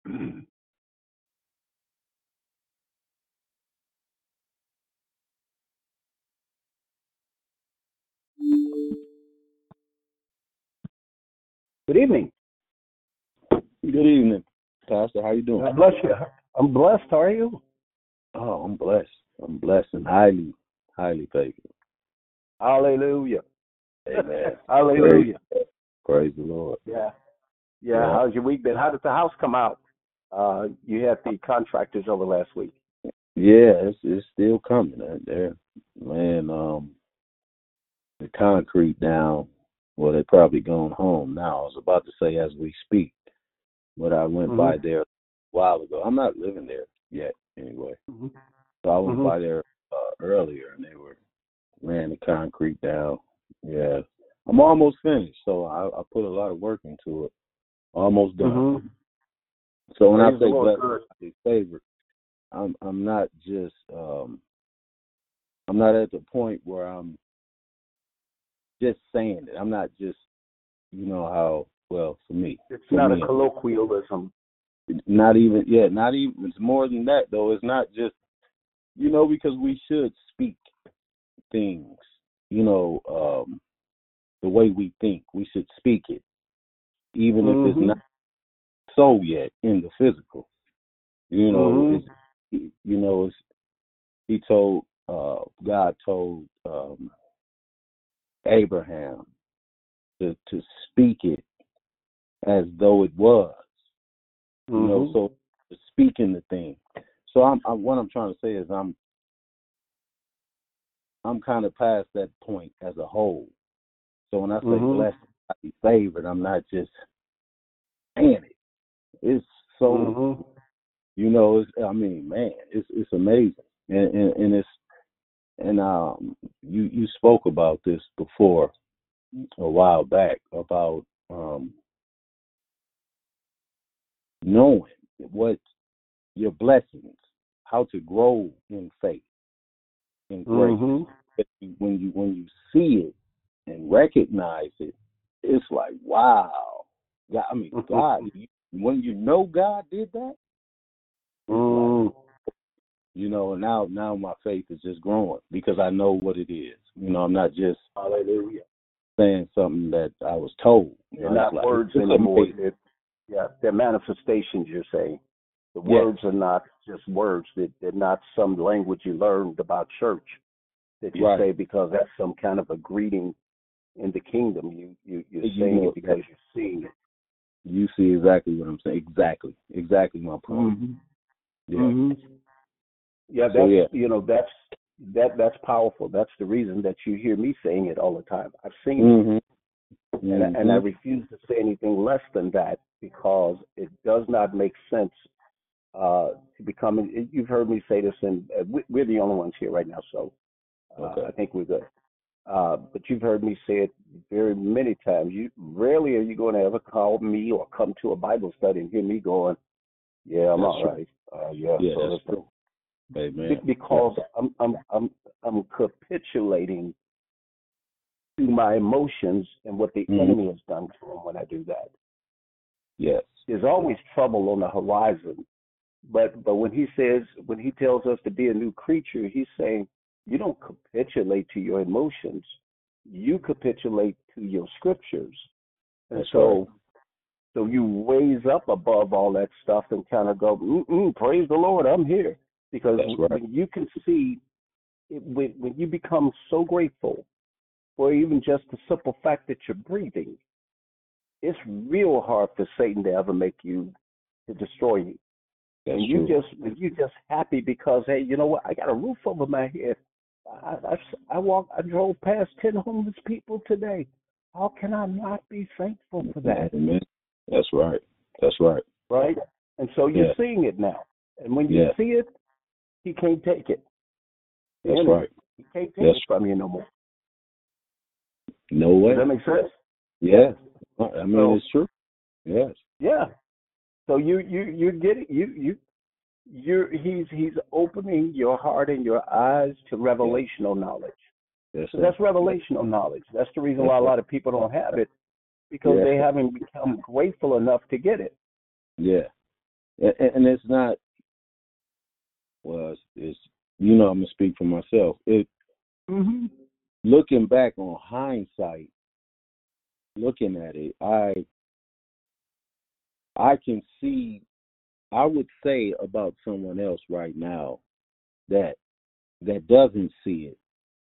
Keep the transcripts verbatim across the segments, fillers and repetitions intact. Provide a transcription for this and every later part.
Good evening. Good evening, Pastor. How you doing? God bless you. I'm blessed. How are you? Oh, I'm blessed. I'm blessed and highly, highly favored. Hallelujah. Amen. Hallelujah. Praise, praise the Lord. Yeah. yeah. Yeah. How's your week been? How did the house come out? Uh, you had the contractors over last week. Yeah, it's it's still coming. uh, There, man. Um, the concrete down. Well, they're probably going home now. I was about to say as we speak, but I went Mm-hmm. by there a while ago. I'm not living there yet, anyway. Mm-hmm. So I went Mm-hmm. by there uh, earlier, and they were laying the concrete down. Yeah, I'm almost finished. So I, I put a lot of work into it. Almost done. Mm-hmm. So when Praise I the say Lord. blessed, I say favored, I'm I'm not just um I'm not at the point where I'm just saying it. I'm not just you know how well for me. It's For not me, a colloquialism. not even yeah, not even it's more than that though. It's not just you know because we should speak things. You know um the way we think. We should speak it, even if it's Mm-hmm. not so yet in the physical. You know, Mm-hmm. it's you know it's he told uh God told um Abraham to to speak it as though it was, you know. Mm-hmm. So speaking the thing. So I'm, I'm what I'm trying to say is I'm I'm kind of past that point as a whole. So when I say Mm-hmm. blessed, I be favored. I'm not just saying it. It's so Mm-hmm. you know. It's I mean, man, it's it's amazing, and and, and it's and um you you spoke about this before a while back about um knowing what your blessings, how to grow in faith and grace. Mm-hmm. But when you when you see it and recognize it, it's like wow. God, I mean, God. You, when you know God did that, it's like Mm-hmm. you know. Now now my faith is just growing because I know what it is. You know, I'm not just Hallelujah. saying something that I was told. You They're know, it's not like words it's anymore. amazing. They're, yeah, they're manifestations, you're saying. The Yes, words are not just words. They, they're not some language you learned about church that you right. say because that's some kind of a greeting in the kingdom. You, you, you're You saying know, it because you're seeing it. you see exactly what I'm saying. Exactly, exactly my point. Mm-hmm. Yeah. Mm-hmm. Yeah, So that's, yeah. you know, that's, that, that's powerful. That's the reason that you hear me saying it all the time. I've seen it. Mhm. And, I- and I Mhm. refuse to say anything less than that because it does not make sense uh, to become. You've heard me say this, and uh, we- we're the only ones here right now, so uh, Okay. I think we're good. Uh, but you've heard me say it very many times. You rarely are you going to ever call me or come to a Bible study and hear me going, "Yeah, I'm That's all true. right." Uh, yeah, Yeah, so that's listen, true. Be- Amen. Yeah. because I'm I'm I'm I'm capitulating to my emotions and what the Mhm. enemy has done to them when I do that. Yes. There's always trouble on the horizon. But but when he says when he tells us to be a new creature, he's saying you don't capitulate to your emotions. You capitulate to your scriptures. And That's right. so so you raise up above all that stuff and kind of go, Mm-mm, praise the Lord, I'm here. Because That's right. when you can see, when, when you become so grateful for even just the simple fact that you're breathing, it's real hard for Satan to ever make you, to destroy you. That's And you true. just when you just happy because hey, you know what? I got a roof over my head. I I, I walked. I drove past ten homeless people today. How can I not be thankful for that? Amen. That's right. That's right. Right? And so you're Yeah. seeing it now. And when you Yeah. see it, he can't take it. The That's enemy, right. he can't take That's it from you no more. no Does that way. make sense? Yeah. I mean, So it's true. Yes. yeah. So you you you're getting you you you're he's he's opening your heart and your eyes to Yeah. revelational knowledge. Yes, So sir. that's revelational knowledge. That's the reason Yes, why a sir. lot of people don't have it because Yeah. they haven't become grateful enough to get it. Yeah. and, and it's not. Well, it's, it's you know I'm gonna speak for myself. It Mm-hmm. looking back on hindsight, looking at it, I I can see. I would say about someone else right now that that doesn't see it.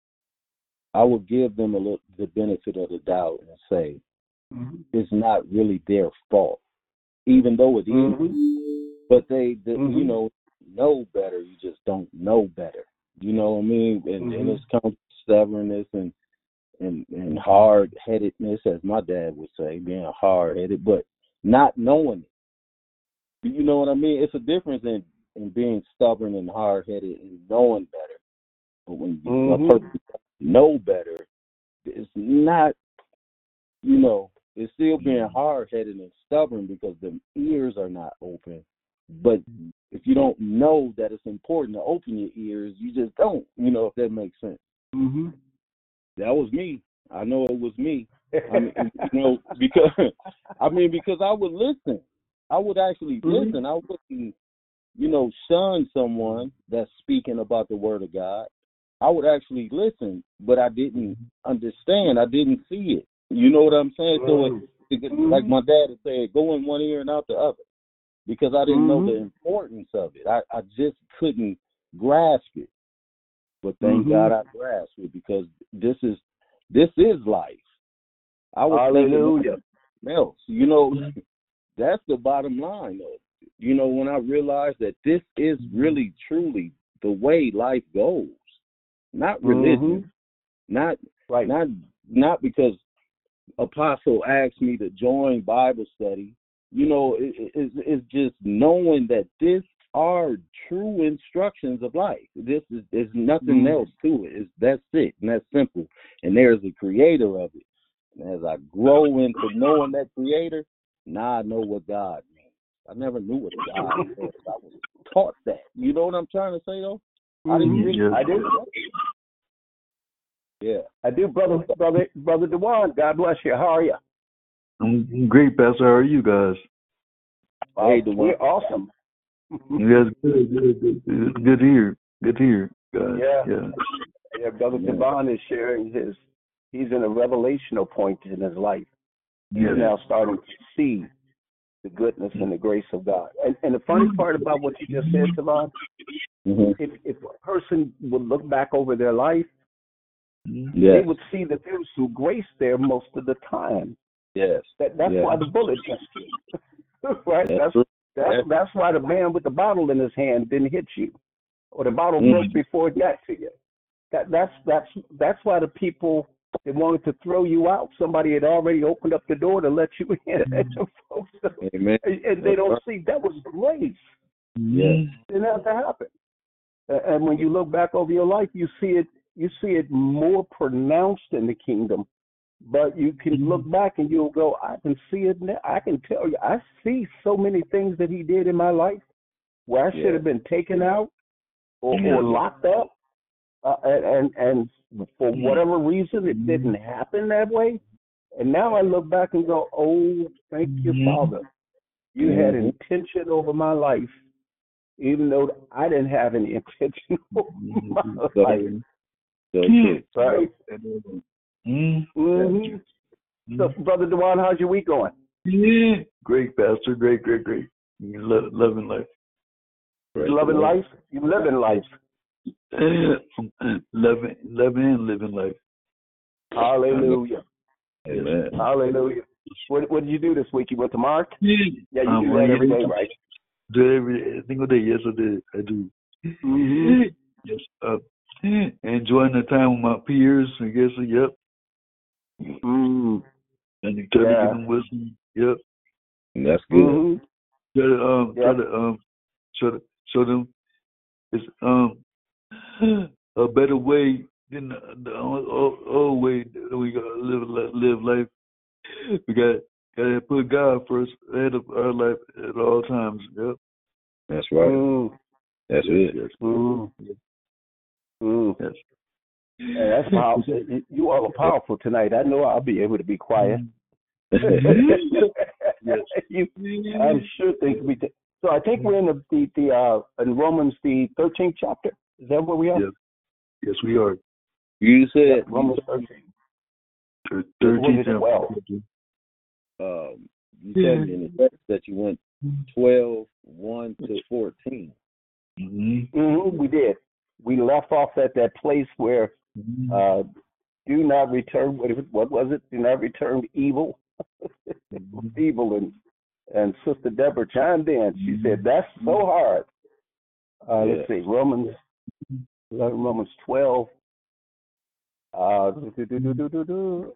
I would give them a little the benefit of the doubt and say Mm-hmm. it's not really their fault, even though it is. Mm-hmm. But they, the, Mm-hmm. you know, know better. You just don't know better. You know what I mean? And, Mm-hmm. and it's comes stubbornness and and and hard headedness, as my dad would say, being hard headed, but not knowing it. You know what I mean? It's a difference in in being stubborn and hard headed and knowing better. But when you, Mm-hmm. a person know better, it's not, you know, it's still being hard headed and stubborn because the ears are not open. But if you don't know that it's important to open your ears, you just don't, you know, if that makes sense. Mm-hmm. That was me. I know it was me. I mean, you know, because I mean, because I would listen. I would actually Mm-hmm. listen. I wouldn't, you know, shun someone that's speaking about the word of God. I would actually listen, but I didn't understand. I didn't see it. You know what I'm saying? So, it, it, like my dad would say, go in one ear and out the other, because I didn't know the importance of it. I, I just couldn't grasp it. But thank Mm-hmm. God I grasped it, because this is this is life. I was Hallelujah. thinking else. You know, that's the bottom line, though. You know, when I realized that this is really, truly the way life goes, not religion, Mm-hmm. not Right. not not because Apostle asked me to join Bible study. You know, it, it, it's just knowing that this are true instructions of life. This is there's nothing Mm-hmm. else to it. It's that's it, and that's simple. And there's a creator of it. And as I grow into knowing that creator, now I know what God means. I never knew what God was. I was taught that. You know what I'm trying to say, though? I didn't Mm-hmm. really. I do. Yeah. I do, brother, brother, brother Dewan. God bless you. How are you? I'm great, Pastor. How are you guys? Hey, Dewan. We're awesome. Yes, good, good, good, good, good to hear. Good to hear, guys. Yeah. Yeah. Yeah, brother Yeah. Dewan is sharing his. He's in a revelational point in his life. He's Yeah. now starting to see the goodness and the grace of God. And, and the funny part about what you just said, Devon, Mm-hmm. if if a person would look back over their life, Yes. they would see that there was some grace there most of the time. Yes. That that's yes. why the bullet missed you. Right? That's That's true. that's Yes. that's why the man with the bottle in his hand didn't hit you, or the bottle Mhm. broke before it got to you. That that's that's that's why the people that wanted to throw you out, somebody had already opened up the door to let you in. And the folks, Amen. and and they don't see that was grace. Yes. It didn't have to happen. Uh, And when you look back over your life, you see it. You see it more pronounced in the kingdom. But you can look back and you'll go, I can see it now. I can tell you, I see so many things that he did in my life where I should Yeah. have been taken out or, Yeah. or locked up. Uh, and, and for whatever reason, it didn't happen that way. And now I look back and go, oh, thank you, Father. You had Mhm. intention over my life, even though I didn't have any intention over my So, life. so true. Right? Mm. Mm-hmm. So, Brother Dewan, how's your week going? Yeah. Great, Pastor. Great, great, great. You lo- loving life. Praise Loving the Lord. life? You living life. Uh, loving, loving and living life. Hallelujah. Amen. Hallelujah. What, what did you do this week? You went to Mark? Yeah. Yeah, you Um, do well, that every yeah. day, right? Do it every single day. Yes, I did. I do. Mm-hmm. Yes. Uh, enjoying the time with my peers. I guess. Yep. Mm. And you try Yeah. to give them wisdom. Yep. That's good. Mm-hmm. Try to um Yep. try to um show the, show them it's um a better way than the, the old, old, old way that we gotta live li- live life. We got gotta put God first ahead of our life at all times. Yep. That's right. Mm. That's it. Yes. Mm. Mm. Yes. Yeah, that's powerful. You all are powerful tonight. I know I'll be able to be quiet. Yes. you, I'm sure things will be. T- So I think we're in the the, the uh in Romans the thirteenth chapter. Is that where we are? Yes, yes, we are. You said Yep, Romans thirteen. Thir- What Thirteen is it? Twelve. um, you said in the text that you went twelve, one to fourteen. Mm-hmm. Mm-hmm, we did. We left off at that place where Mm-hmm. uh, do not return. What, what was it? Do not return evil, Mm-hmm. evil, and and Sister Deborah chimed in. She said that's so hard. Uh, Yeah. Let's see, Romans Romans twelve. Uh, do, do, do, do, do, do.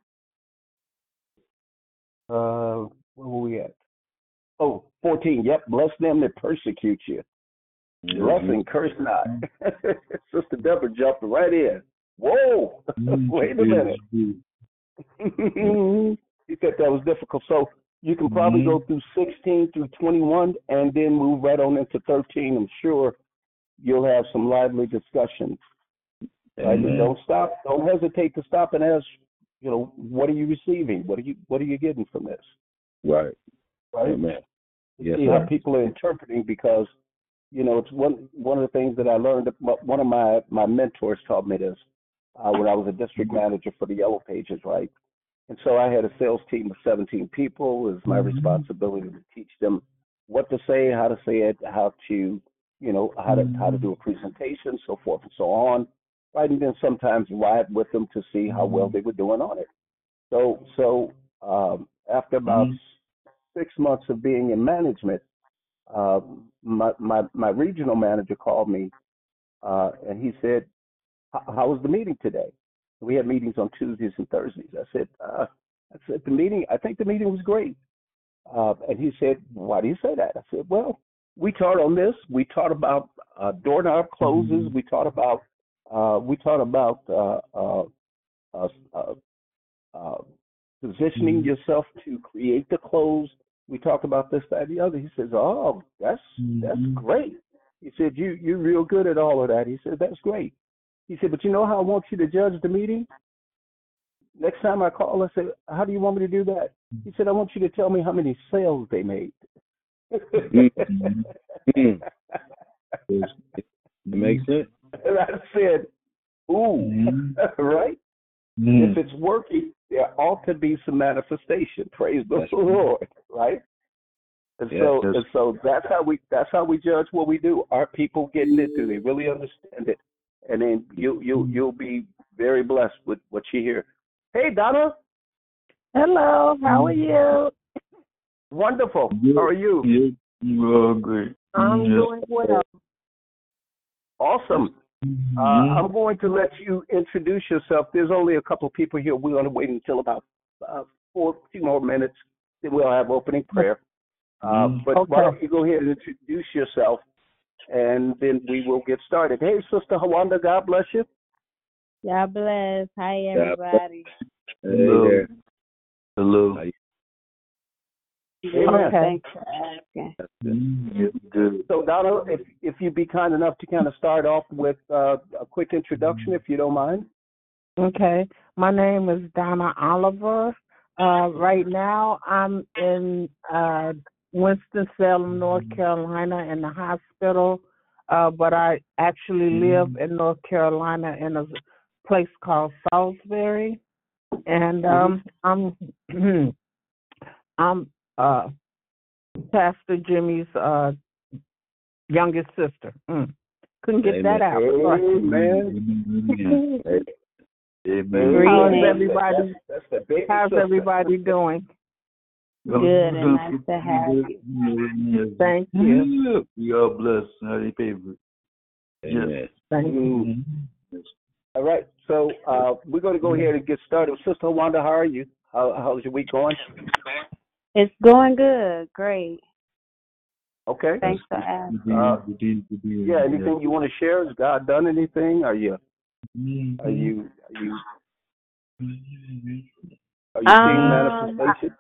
Uh, where were we at? Oh, fourteen. Yep. Bless them that persecute you. Bless Mhm. and curse not. Sister Deborah jumped right in. Whoa! Wait a minute. He said that was difficult. So you can probably Mhm. go through sixteen through twenty-one and then move right on into thirteen. I'm sure you'll have some lively discussions. Right? Amen. Don't stop. Don't hesitate to stop and ask, you know, what are you receiving? What are you What are you getting from this? Right. Right? Amen. Yes, See how sir. people are interpreting, because you know it's one one of the things that I learned. One of my my mentors taught me this uh, when I was a district manager for the Yellow Pages, right? And so I had a sales team of seventeen people. It was my responsibility to teach them what to say, how to say it, how to, you know, how to how to do a presentation, so forth and so on, right? And then sometimes ride with them to see how well they were doing on it. So so um, after about Mhm. six months of being in management, uh, my, my my regional manager called me uh, and he said, how was the meeting today? We had meetings on Tuesdays and Thursdays. I said, uh, I said the meeting. I think the meeting was great. Uh, and he said, why do you say that? I said, well, we taught on this. We taught about uh, doorknob closes. We taught about uh, we taught about uh, uh, uh, uh, uh, positioning Mhm. yourself to create the close. We talked about this, that, and the other. He says, oh, that's that's Mhm. great. He said, you you're real good at all of that. He said, that's great. He said, but you know how I want you to judge the meeting? Next time I call, I said, how do you want me to do that? He said, I want you to tell me how many sales they made. Mhm. Mhm. Yes. It makes sense. And I said, ooh, Mhm. right? If Mhm. it's working, there ought to be some manifestation. Praise the That's Lord, right? And Yes. so, Yes. and so that's how we that's how we judge what we do. Are people getting it? Do they really understand it? And then you you you'll be very blessed with what you hear. Hey, Donna, Hello, how are you? wonderful. How Yes. are you? Yes. You are great. I'm Yes. doing well. Awesome. Uh, Mhm. I'm going to let you introduce yourself. There's only a couple of people here. We're going to wait until about uh, four, few more minutes. Then we'll have opening prayer. Uh, Mhm. but why Okay. don't you go ahead and introduce yourself, and then we will get started. Hey, Sister Hawanda, God bless you. God bless. Hi, Yeah. everybody. Hey Hello. there. Hello. How you- Good. Amen. Thanks for asking. That's good. Mhm. Yes. Good. So, Donna, if if you'd be kind enough to kind of start off with uh, a quick introduction, if you don't mind. Okay. My name is Donna Oliver. Uh, right now, I'm in uh, Winston-Salem, North Carolina, in the hospital, uh, but I actually live in North Carolina in a place called Salisbury, and um, I'm I'm uh, Pastor Jimmy's uh, youngest sister. Mm. Couldn't get Amen. that out. Sorry. Amen. Amen. Hey, Amen. How's Amen. everybody? That's the, that's the baby How's sister. everybody doing? Good and nice to have you. Thank you. We are blessed. Highly favored. Amen. Thank you. Mm. Yes. All right. So uh, we're going to go ahead and get started. Sister Wanda, how are you? How, how's your week going? It's going good. Great. Okay. Thanks for asking. Uh, Good deed, good deed, Yeah. Anything you want to share? Has God done anything? Are you yes. are you are you are you seeing Um, manifestation?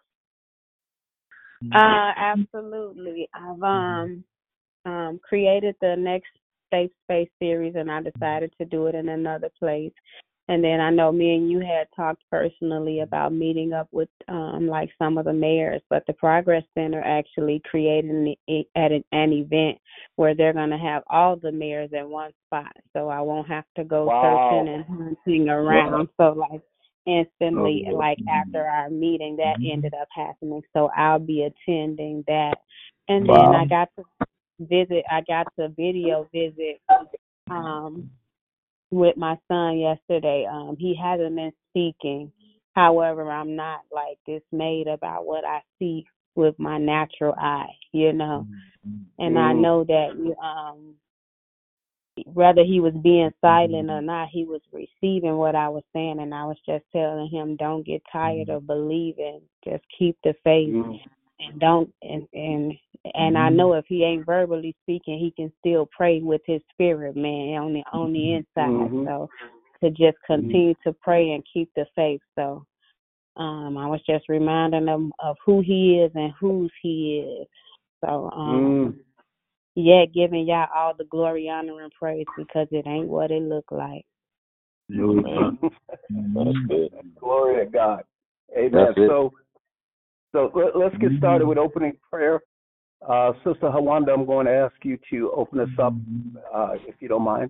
uh, absolutely. I've um um created the next safe space series, and I decided to do it in another place. And then I know me and you had talked personally about meeting up with um, like some of the mayors, but the Progress Center actually created an, at an, an event where they're going to have all the mayors at one spot. So I won't have to go Wow. searching and hunting around. So like instantly, Oh, like after our meeting, that ended up happening. So I'll be attending that. And then wow. I got to visit, I got to video visit um, with my son yesterday. Um, he hasn't been speaking. However, I'm not like dismayed about what I see with my natural eye, you know. And I Mm. know that um, whether he was being silent or not, he was receiving what I was saying. And I was just telling him, don't get tired of believing. Just keep the faith. Mm. And don't and and and I know if he ain't verbally speaking, he can still pray with his spirit, man, on the on the inside. Mhm. So to just continue to pray and keep the faith. So um, I was just reminding him of who he is and whose he is. So um, Mm. yeah, giving y'all all the glory, honor, and praise because it ain't what it look like. No, it's not. That's good. Glory to God. Amen. That's it. So, so let, let's get started with opening prayer. Uh, Sister Hawanda, I'm going to ask you to open us up, uh, if you don't mind.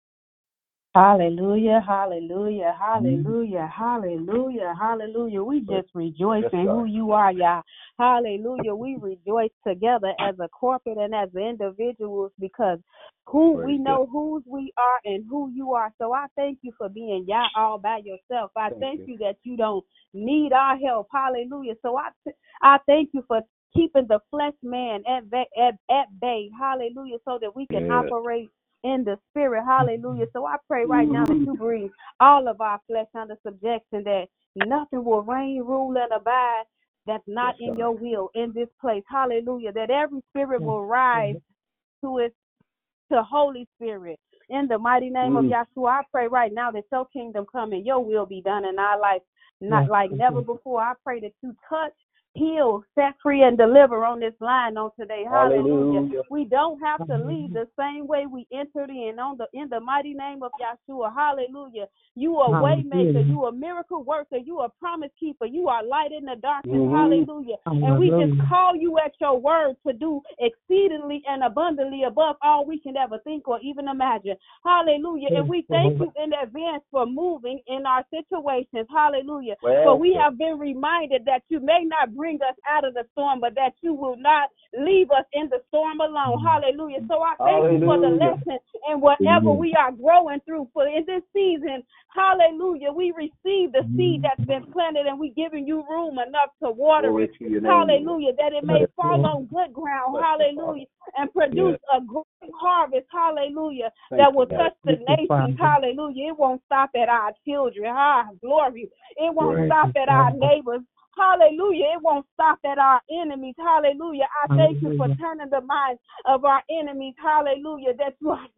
Hallelujah, hallelujah, hallelujah, hallelujah, hallelujah. We just rejoice Yes, in God. who you are, y'all. Hallelujah. We rejoice together as a corporate and as individuals because who Praise we God. know whose we are and who you are. So I thank you for being y'all all by yourself. I Thank thank you. you that you don't need our help. Hallelujah. So I, I thank you for keeping the flesh man at, ba- at, at bay. Hallelujah. So that we can Yeah. operate in the spirit. Hallelujah. So I pray right now that Mhm. you bring all of our flesh under subjection, that nothing will reign, rule, and abide that's not Yes, in God. your will in this place. Hallelujah. That every spirit will rise to its to Holy Spirit. In the mighty name of Mm. Yahshua, I pray right now that your kingdom come and your will be done in our life, not like never before. I pray that you touch, heal, set free, and deliver on this line on today. Hallelujah. Hallelujah. We don't have to leave the same way we entered in on the in the mighty name of Yahshua. Hallelujah. You are way maker, you are miracle worker, you are promise keeper, you are light in the darkness. Mhm. Hallelujah. And we just call you at your word to do exceedingly and abundantly above all we can ever think or even imagine. Hallelujah. And we thank you in advance for moving in our situations. Hallelujah. Well, For we have been reminded that you may not bring us out of the storm, but that you will not leave us in the storm alone. Hallelujah. So I thank you for the Hallelujah. lesson and whatever we are growing through for in this season. Hallelujah. We receive the seed that's been planted and we giving you room enough to water Glory it. to your name, Lord. Hallelujah. That it may Yes, fall on good ground. Bless you, Hallelujah. And produce a great harvest. Hallelujah. Thank That you, will God. touch the nations. Hallelujah. It won't stop at our children. Ah, glory. It won't Right. stop at our neighbors. Hallelujah. It won't stop at our enemies. Hallelujah. I thank you for turning the minds of our enemies. Hallelujah. That you are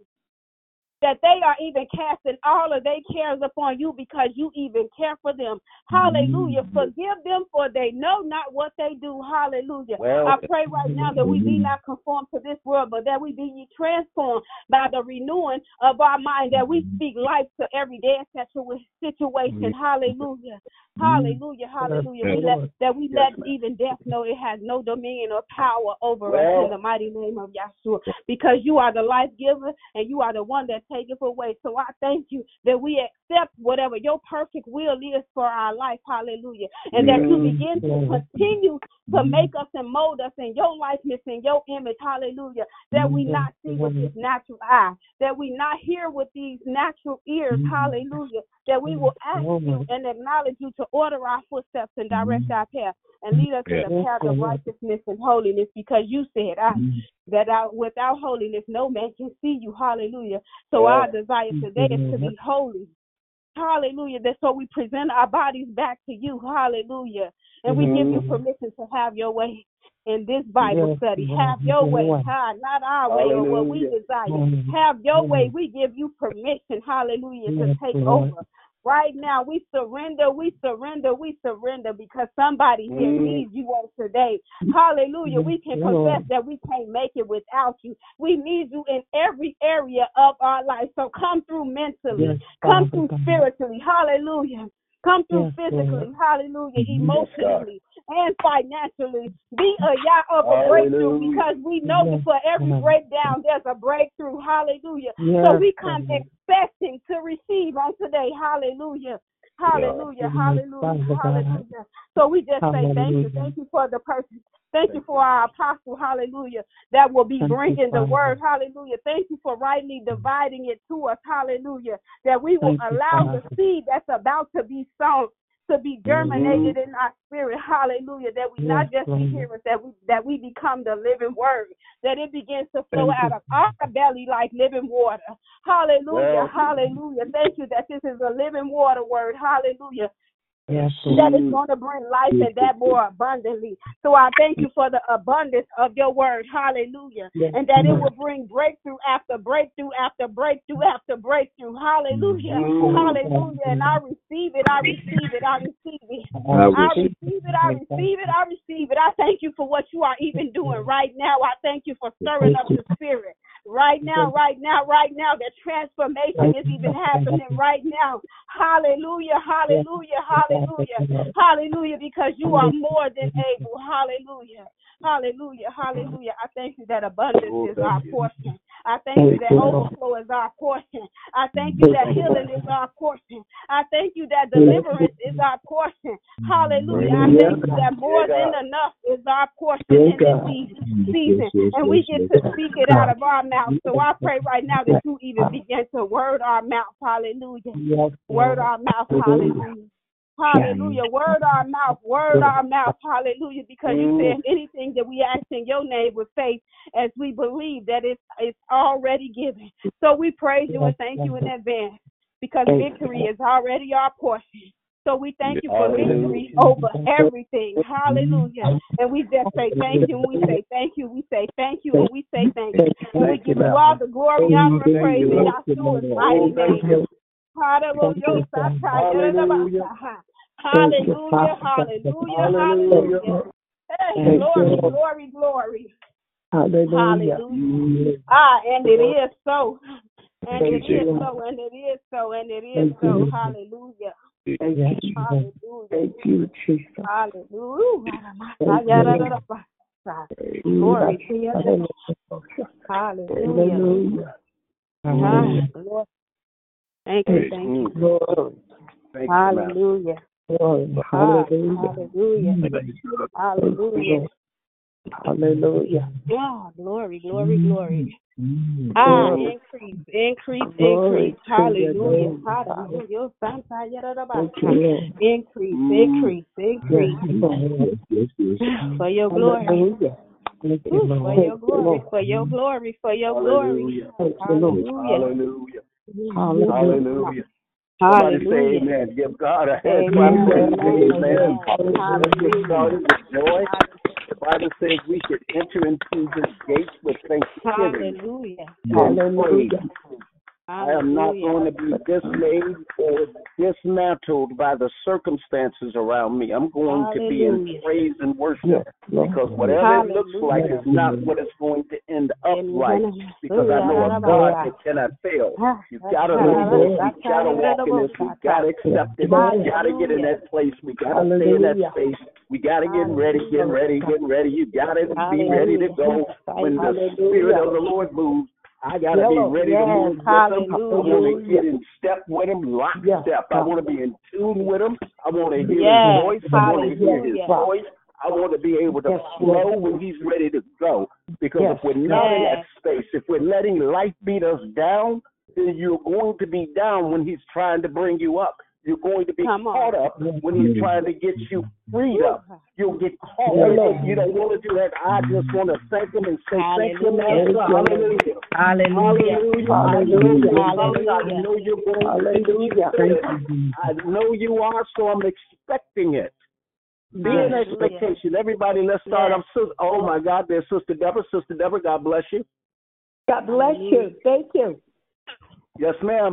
that they are even casting all of their cares upon you because you even care for them. Hallelujah. Forgive them for they know not what they do. Hallelujah. Well, I pray right now that we be not conformed to this world, but that we be ye transformed by the renewing of our mind, that we speak life to every day situation. Hallelujah. Hallelujah. Hallelujah. We let, that we Yes, let ma'am. even death know it has no dominion or power over us Well, in the mighty name of Yahshua, because you are the life giver and you are the one that taketh away. So I thank you that we accept whatever your perfect will is for our life. Hallelujah. And that you begin to continue to make us and mold us in your likeness, in your image. Hallelujah. That we not see with this natural eye, that we not hear with these natural ears. Hallelujah. That we will ask you and acknowledge you to order our footsteps and direct our path and lead us in the path of righteousness and holiness, because you said I, that I, without holiness no man can see you. Hallelujah. So Yeah. our desire today is to be holy. Hallelujah. That's so we present our bodies back to you. Hallelujah. And we give you permission to have your way in this Bible study. Have your way. Ha, not our way or what we Hallelujah. desire. Have your way. We give you permission. Hallelujah. To take over right now. We surrender, we surrender, we surrender because somebody here Mm. needs you on today. Hallelujah. We can confess that we can't make it without you. We need you in every area of our life. So come through mentally, Yes, come Father through God. spiritually. Hallelujah. Come through Yes, physically, Lord. hallelujah, Yes, emotionally, and financially. Be a Yah of a breakthrough Hallelujah. because we know that Yes, for every Lord. breakdown, there's a breakthrough. Hallelujah. So Yes, we come Lord. expecting to receive on today. Hallelujah. Hallelujah. Yes, Hallelujah. Father God. Hallelujah. So we just say thank you. Hallelujah. Thank you for the person. Thank you for our apostle, hallelujah, that will be Thank you, bringing the Father. word, hallelujah. Thank you for rightly dividing it to us, hallelujah, that we will Thank you, allow the Father. seed that's about to be sown to be germinated in our spirit, hallelujah, that we Yes, not just be Lord. hearers, that we that we become the living word, that it begins to flow Thank out you. of our belly like living water. Hallelujah, Yes. hallelujah. Thank you that this is a living water word, hallelujah, Yes, that Lord. is going to bring life and that more abundantly. So I thank you for the abundance of your word, hallelujah, Yes, and that it Lord. will bring breakthrough after breakthrough after breakthrough after breakthrough, hallelujah, Mm. hallelujah, and I receive it, I receive it, I receive it. I I receive. receive it, I receive it, I receive it. I thank you for what you are even doing right now. I thank you for stirring up the spirit right now, right now, right now. That transformation is even happening right now. Hallelujah, hallelujah, hallelujah, hallelujah, because you are more than able. Hallelujah, hallelujah, hallelujah. I thank you that abundance is our portion. I thank you that overflow is our portion. I thank you that healing is our portion. I thank you that deliverance is our portion. Hallelujah. I thank you that more than enough is our portion in this season, season. And we get to speak it out of our mouth. So I pray right now that you even begin to word our mouth. Hallelujah. Yes, Word Lord. our mouth. Hallelujah. Hallelujah. Word our mouth. Word our mouth. Hallelujah. Because you said anything that we ask in your name with faith, as we believe that it's, it's already given. So we praise you and thank you in advance because victory is already our portion. So we thank you for victory over everything. Hallelujah. And we just say thank you. And we say thank you. We say thank you. And we say thank you. And we give you all the glory, honor, and praise in Yahshua's mighty name. Hallelujah. Hallelujah. Hallelujah. Hallelujah. Hallelujah. Hey, glory, glory, glory. Hallelujah. Hallelujah. Ah, and it is so. And it is so. And it is so. And it is so. Hallelujah. Thank you, Jesus. Hallelujah. Thank you, Jesus. Hallelujah. Thank Glory you. to your name. Hallelujah. Hallelujah. Ah, Lord. Thank you, thank you. Lord. Thank you, Hallelujah. Lord. Ah, Hallelujah. Hallelujah. Hallelujah. Hallelujah. Ah, glory, glory, glory. Ah, increase, increase, increase. Hallelujah. Hallelujah. Increase, increase, increase. For your glory. Ooh, for your glory, for your glory, for your glory. Hallelujah. Hallelujah. Hallelujah. Somebody say Hallelujah. amen. Give God a hand Amen. clap. Amen. Amen. Amen. Let's get started with joy. The Bible says we should enter into his gates with thanksgiving. Hallelujah. Hallelujah. I am not going to be dismayed or dismantled by the circumstances around me. I'm going to be in Hallelujah. praise and worship because whatever it looks like is not what it's going to end up like, because I know a God that cannot fail. You've got to know this. We've got to walk in this. We've got to accept it. We've got to get in that place. We've got to stay in that space. We got to get ready, get ready, get ready. You got to be ready to go when the Spirit of the Lord moves. I got to be ready to move with him. I want to get in step with him, lockstep. I want to be in tune with him. I want to hear his voice. I want to hear his voice. I want to be able to flow when he's ready to go. Because if we're not in that space, if we're letting life beat us down, then you're going to be down when he's trying to bring you up. You're going to be caught up when he's trying to get you freed up. You'll get caught up. You don't want to do that. I just want to thank him and say thank you, Master. Hallelujah. Hallelujah. Hallelujah. Hallelujah. I know you're going to do it. I know you are, so I'm expecting it. Be in expectation. Everybody, let's start. I'm so, oh, my God, there's Sister Deborah. Sister Deborah, God bless you. God bless you. Thank you. Yes, ma'am.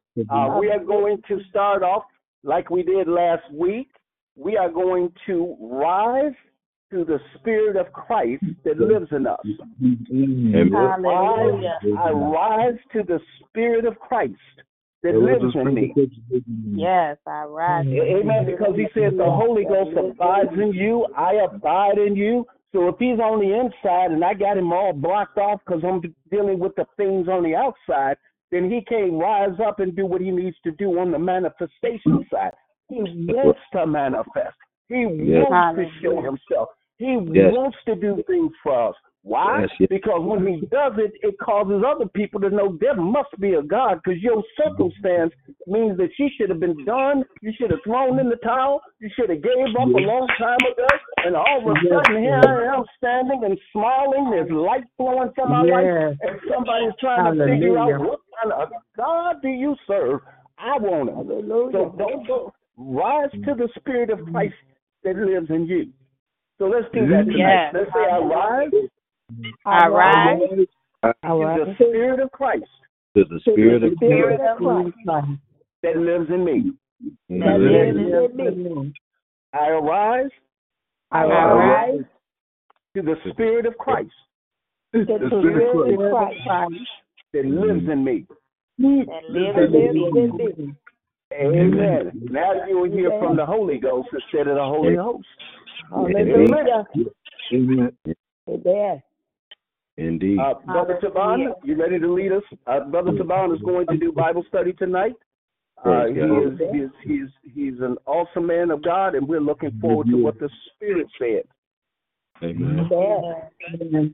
Uh, we are going to start off like we did last week. We are going to rise to the Spirit of Christ that lives in us. Amen. Hallelujah. I rise to the Spirit of Christ that lives in me. Yes, I rise. Amen. Because he said the Holy Ghost abides in you. I abide in you. So if he's on the inside and I got him all blocked off because I'm dealing with the things on the outside, then he can't rise up and do what he needs to do on the manifestation side. He wants to manifest. He Yes. wants to show himself. He Yes. wants to do things for us. Why? Yes, yes. Because when he does it, it causes other people to know there must be a God, because your circumstance means that you should have been done. You should have thrown in the towel. You should have gave up a long time ago. And all of a sudden, here I am standing and smiling. There's light flowing from my life. And somebody's trying to figure out what kind of God do you serve. I want it. So don't go. Rise to the Spirit of Christ that lives in you. So let's do that tonight. Yes. Let's say, I rise I rise to the Spirit of Christ To the Spirit of Spirit of Christ that lives in me. that lives in me. I arise I rise to the Spirit of Christ to the Spirit of Christ that lives in me. that lives in me. Amen. Now you will hear from the Holy Ghost instead of the Holy Host. Hallelujah. Amen. Amen. Indeed. Uh, Brother Taban, you ready to lead us? Uh, Brother Taban is going to do Bible study tonight. Uh, he is he is he's he's an awesome man of God, and we're looking forward to what the Spirit said. Amen. Amen.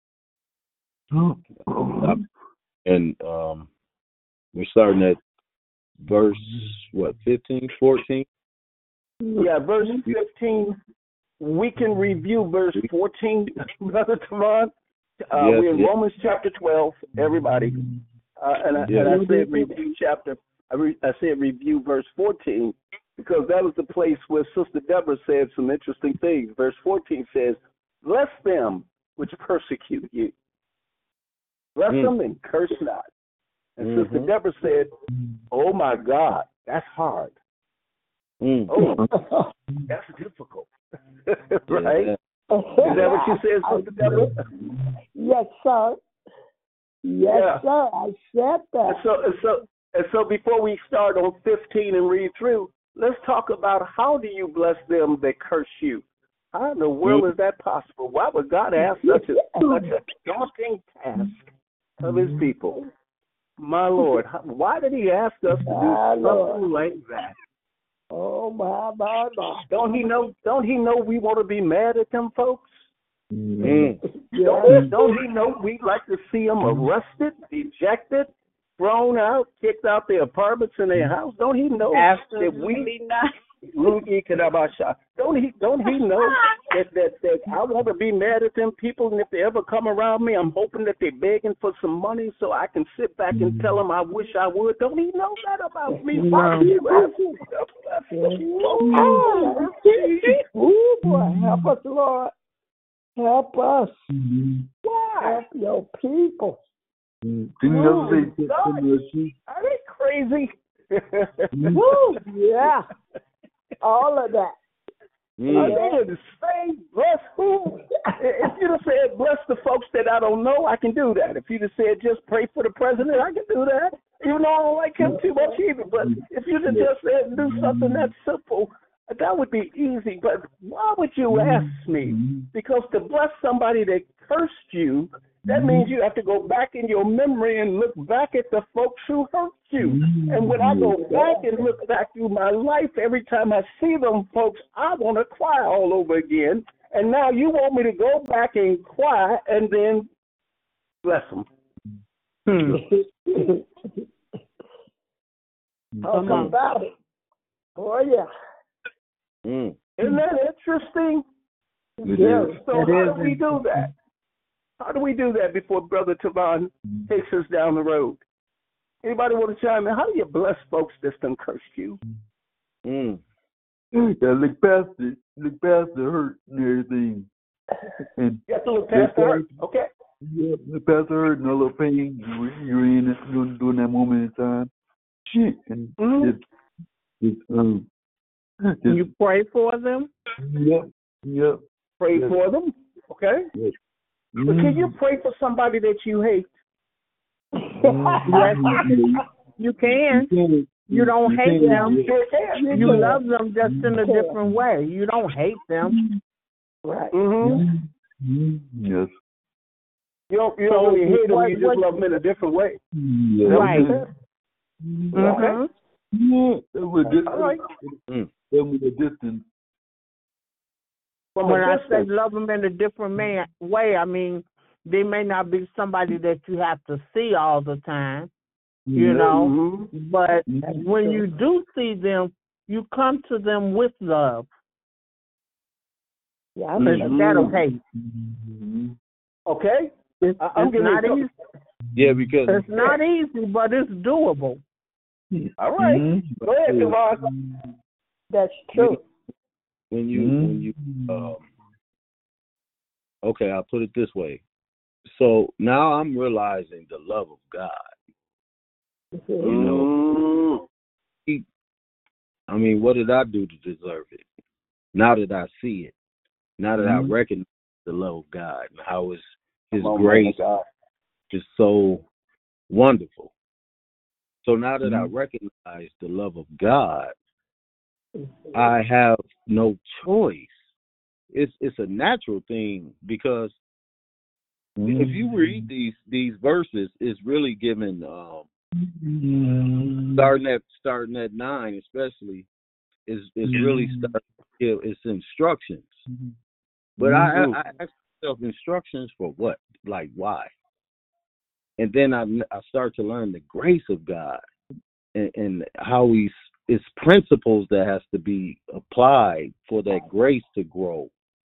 And um, we're starting at verse, what, fifteen, fourteen? Yeah, verse fifteen. We can review verse fourteen, Brother Taban. Uh, Yes, we're in yes. Romans chapter twelve, everybody. Uh, and I, Yes. and I said review chapter, I, re, I said review verse fourteen, because that was the place where Sister Deborah said some interesting things. Verse fourteen says, bless them which persecute you. Bless Mm. them and curse not. And Mhm. Sister Deborah said, oh my God, that's hard. Mm. Oh, that's difficult. Right? Yeah. Is that what you said, Sister Deborah? Yes, sir. Yes, Yeah. sir. I said And that. so, and so, and so before we start on fifteen and read through, let's talk about how do you bless them that curse you? How in the world is that possible? Why would God ask such a, such a daunting task of his people? My Lord, how, why did he ask us to do My something Lord. like that? Oh, my, my, my. Don't he know? Don't he know we want to be mad at them folks? Mm. Don't, don't he know we'd like to see them arrested, ejected, thrown out, kicked out their apartments and their house? Don't he know that we Absolutely not. don't he don't he know that, that that I want to be mad at them people, and if they ever come around me, I'm hoping that they're begging for some money so I can sit back and tell them I wish I would. Don't he know that about me? Why do you ask me? Ooh, boy, help us, Lord. Help us. Why? Help your people. Didn't you ever say something? Are they crazy? Woo, yeah. All of that. I didn't say bless who. If you'd have said bless the folks that I don't know, I can do that. If you'd have said just pray for the president, I can do that. Even though I don't like him too much either. But if you'd have just said do something that simple, that would be easy. But why would you ask me? Because to bless somebody that cursed you, that means you have to go back in your memory and look back at the folks who hurt you. And when I go back and look back through my life, every time I see them folks, I want to cry all over again. And now you want me to go back and cry and then bless them. Talk about it. Oh, yeah. Mm. Isn't that interesting? Yeah. So how do we do that? How do we do that before Brother Taban takes us down the road? Anybody want to chime in? How do you bless folks that's done cursed you? Mm. Yeah, look past it. Look past the hurt and everything. And You have to look past the hurt. Okay. yeah, look past the hurt and a little pain you- you're in it during, during that moment in time. and Mhm. just, just um, just You pray for them. yep, yep, Pray yes, for them. Okay. yes. But can you Mhm. pray for somebody that you hate? Yes, you can. You can. can, You don't you hate can, them. yes. Sure can. You You can. love them just in a You can. different way. You don't hate them. Right. Mm-hmm. Mhm. Yes. You don't, you So don't really hate them. what? You just What? love them in a different way. Yes. Is that what you Right. said? Mhm. Yeah, that was just, All right. Mm. that was a distance. From When a I say distance. love them in a different man, way, I mean they may not be somebody that you have to see all the time, you know, Mm-hmm. but Mhm. when you do see them, you come to them with love Yeah, I know. instead of Mm-hmm. hate. Mhm. Okay. It's, I, I'm it's getting not it. easy. Yeah, because It's not easy, but it's doable. All right. Mhm. Go ahead, Devon. That's true. when you when you um okay, I'll put it this way. So now I'm realizing the love of God. You know, Mm. he, I mean, what did I do to deserve it? Now that I see it, now that I Mhm. recognize the love of God and how his his Come on, man grace of God. is so wonderful. So now that I Mhm. recognize the love of God, I have no choice. It's it's a natural thing because if you read these these verses, it's really given um, Mhm. starting at starting at nine, especially is is really starting to give it's instructions. But I, I, I ask myself, instructions for what? Like why? And then I I start to learn the grace of God and, and how he's it's principles that has to be applied for that grace to grow.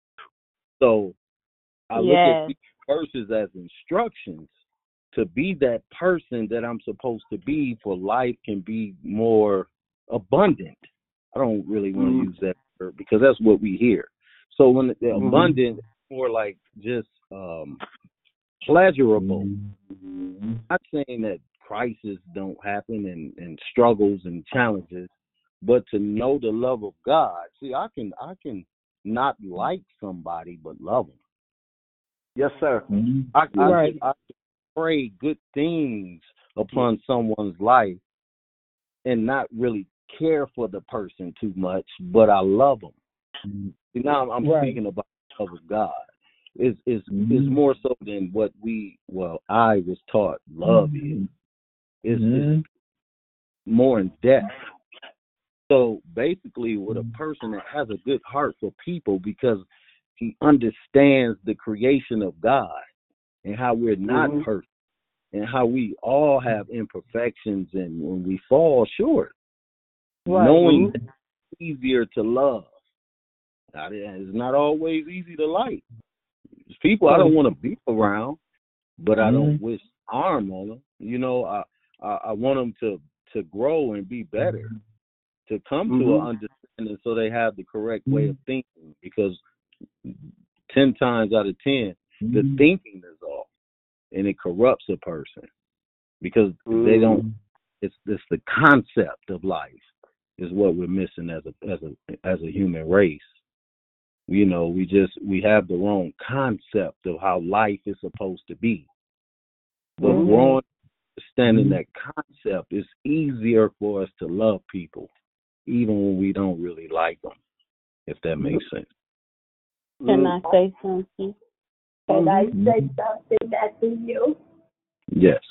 So I look at Yes. these verses as instructions to be that person that I'm supposed to be for life can be more abundant. I don't really want to Mm. use that word because that's what we hear. So when the Mhm. abundant, more like just um, pleasurable. Not saying that crises don't happen and, and struggles and challenges, but to know the love of God. See, I can I can not like somebody but love them. Yes, sir. I I, Right. I pray good things upon someone's life and not really care for the person too much, but I love them. See, now I'm, I'm Right. speaking about the love of God. Is is is more so than what we well I was taught love is. Is is more in depth. So basically, with a person that has a good heart for people because he understands the creation of God and how we're not Mhm. perfect and how we all have imperfections and when we fall short, Right. knowing that it's easier to love. Now, it's not always easy to like. There's people I don't want to be around, but I don't wish harm on them. You know, I, I I want them to to grow and be better, to come to an Mhm. understanding so they have the correct way of thinking. Because ten times out of ten, the thinking is off, and it corrupts a person because they don't. It's it's the concept of life is what we're missing as a as a as a human race. You know, we just we have the wrong concept of how life is supposed to be. But Mhm. growing, understanding that concept, it's easier for us to love people, even when we don't really like them, if that makes sense. Can I say something? Can I say something back to you? Yes.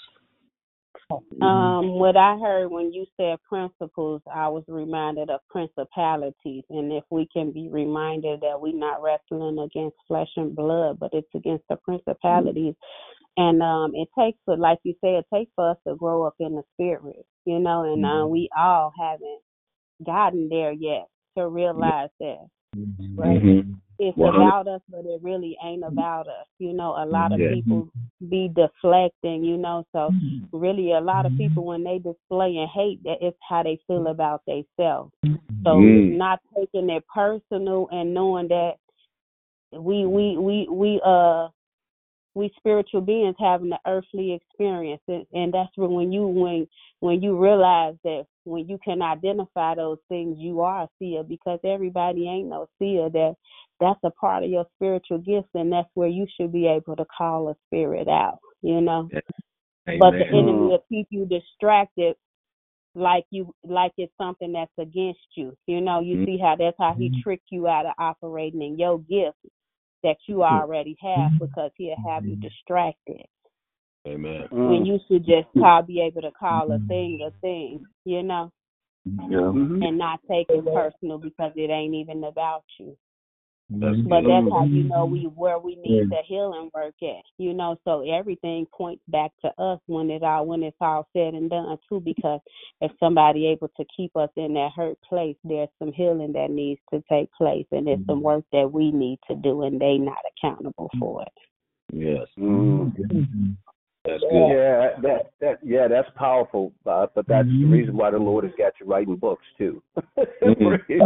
Um, what I heard when you said principles, I was reminded of principalities. And if we can be reminded that we're not wrestling against flesh and blood, but it's against the principalities. And um, it takes, for, like you said, it takes for us to grow up in the spirit, you know, and uh, we all haven't gotten there yet to realize that. Right? Mm-hmm. It's one hundred about us, but it really ain't about us. You know, a lot of Yeah. people be deflecting, you know, so really a lot of people, when they display and hate, that it's how they feel about themselves. So Mm. not taking it personal and knowing that we, we, we, we, uh, we spiritual beings having the earthly experience, and, and that's when you when when you realize that when you can identify those things, you are a seer, because everybody ain't no seer. That that's a part of your spiritual gifts, and that's where you should be able to call a spirit out, you know. Amen. But the enemy will keep you distracted, like you like it's something that's against you. You know, you mm-hmm. see how that's how he tricked you out of operating in your gift that you already have, because he'll have you distracted. Amen. When you should just call, be able to call a thing a thing, you know, yeah. and not take it personal, because it ain't even about you. That's but good. that's how you know we where we need the healing work at, you know. So everything points back to us when it all when it's all said and done too. Because if somebody able to keep us in that hurt place, there's some healing that needs to take place, and there's some work that we need to do, and they not accountable for it. Yes. Mm-hmm. That's good. Yeah, that that yeah, that's powerful. Uh, but that's mm-hmm. the reason why the Lord has got you writing books too. Mm-hmm.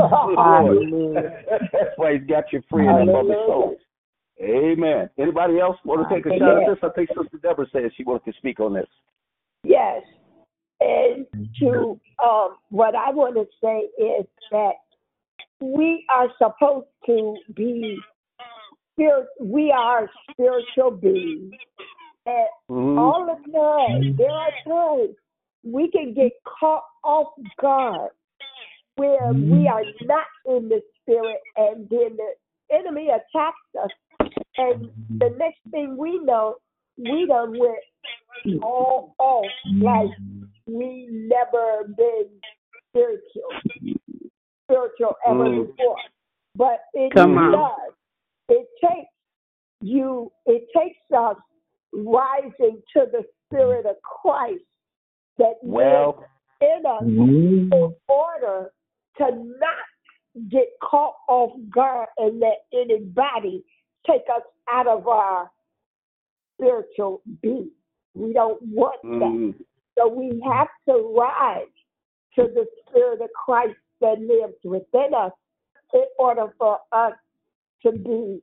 That's why He's got you freeing up other souls. Amen. Anybody else want to take a Amen. shot at this? I think Sister Deborah said she wanted to speak on this. Yes, and to um, what I want to say is that we are supposed to be spirit. We are spiritual beings. And mm-hmm. all the time, there are times we can get caught off guard where mm-hmm. we are not in the spirit, and then the enemy attacks us. And the next thing we know, we done went all off like we never been spiritual, spiritual ever mm-hmm. before. But it Come does. On. It takes you. It takes us rising to the Spirit of Christ that well, lives in us mm-hmm. in order to not get caught off guard and let anybody take us out of our spiritual being. We don't want mm-hmm. that. So we have to rise to the Spirit of Christ that lives within us in order for us to be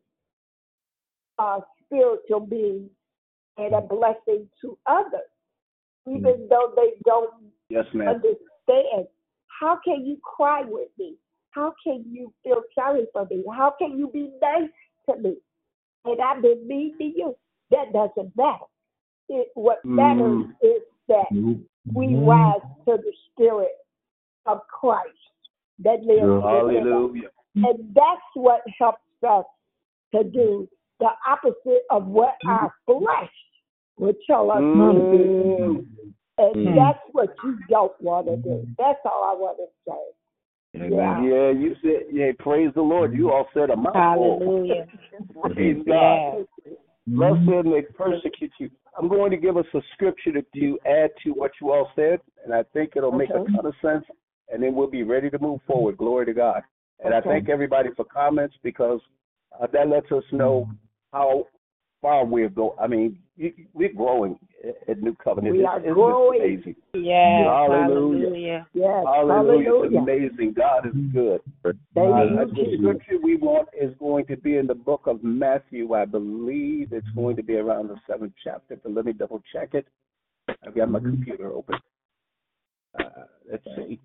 a spiritual being and a blessing to others, even mm. though they don't yes, understand. How can you cry with me? How can you feel sorry for me? How can you be nice to me? And I've been mean to you. That doesn't matter. It, what mm. matters is that mm. we rise to the Spirit of Christ that lives within us. And that's what helps us to do the opposite of what our flesh would tell us mm. to do. And mm. that's what you don't want to do. That's all I want to say. Amen. Yeah. yeah, you said, yeah, praise the Lord. You all said a mouthful. Hallelujah. Praise God. Love said may persecute you. I'm going to give us a scripture to do, add to what you all said, and I think it'll make okay. a ton of sense, and then we'll be ready to move forward. Glory to God. And okay. I thank everybody for comments, because uh, that lets us know how far we're going. I mean, we're growing at New Covenant. We it's, are it's growing. Amazing. Yes. Hallelujah. Hallelujah. Yes. Hallelujah. Hallelujah. It's amazing. God is good. Uh, the scripture we want is going to be in the book of Matthew. I believe it's going to be around the seventh chapter, but let me double check it. I've got my computer open. Uh, let's see.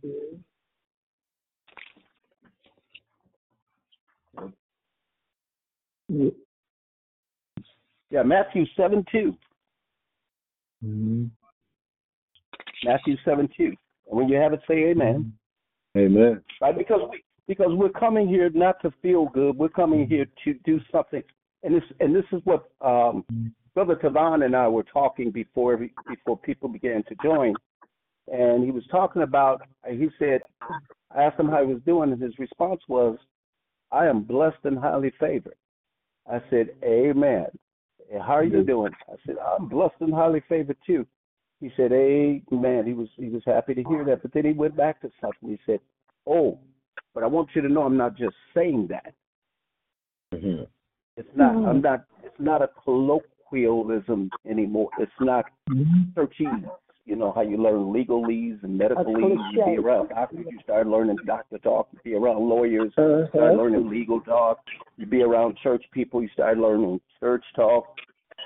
Yeah, Matthew seven two. Mm-hmm. Matthew seven two. And when you have it, say amen. Amen. Right? Because we because we're coming here not to feel good. We're coming here to do something. And this and this is what um, Brother Tavan and I were talking before before people began to join. And he was talking about. He said, I asked him how he was doing, and his response was, "I am blessed and highly favored." I said, amen. How are you doing? I said, I'm blessed and highly favored too. He said, amen. He was he was happy to hear that. But then he went back to something. He said, oh, but I want you to know I'm not just saying that. Mm-hmm. It's not mm-hmm. I'm not it's not a colloquialism anymore. It's not mm-hmm. churchy. You know how you learn legalese and medicalese, you be around doctors, you start learning doctor talk, you be around lawyers, uh-huh. you start learning legal talk, you be around church people, you start learning church talk.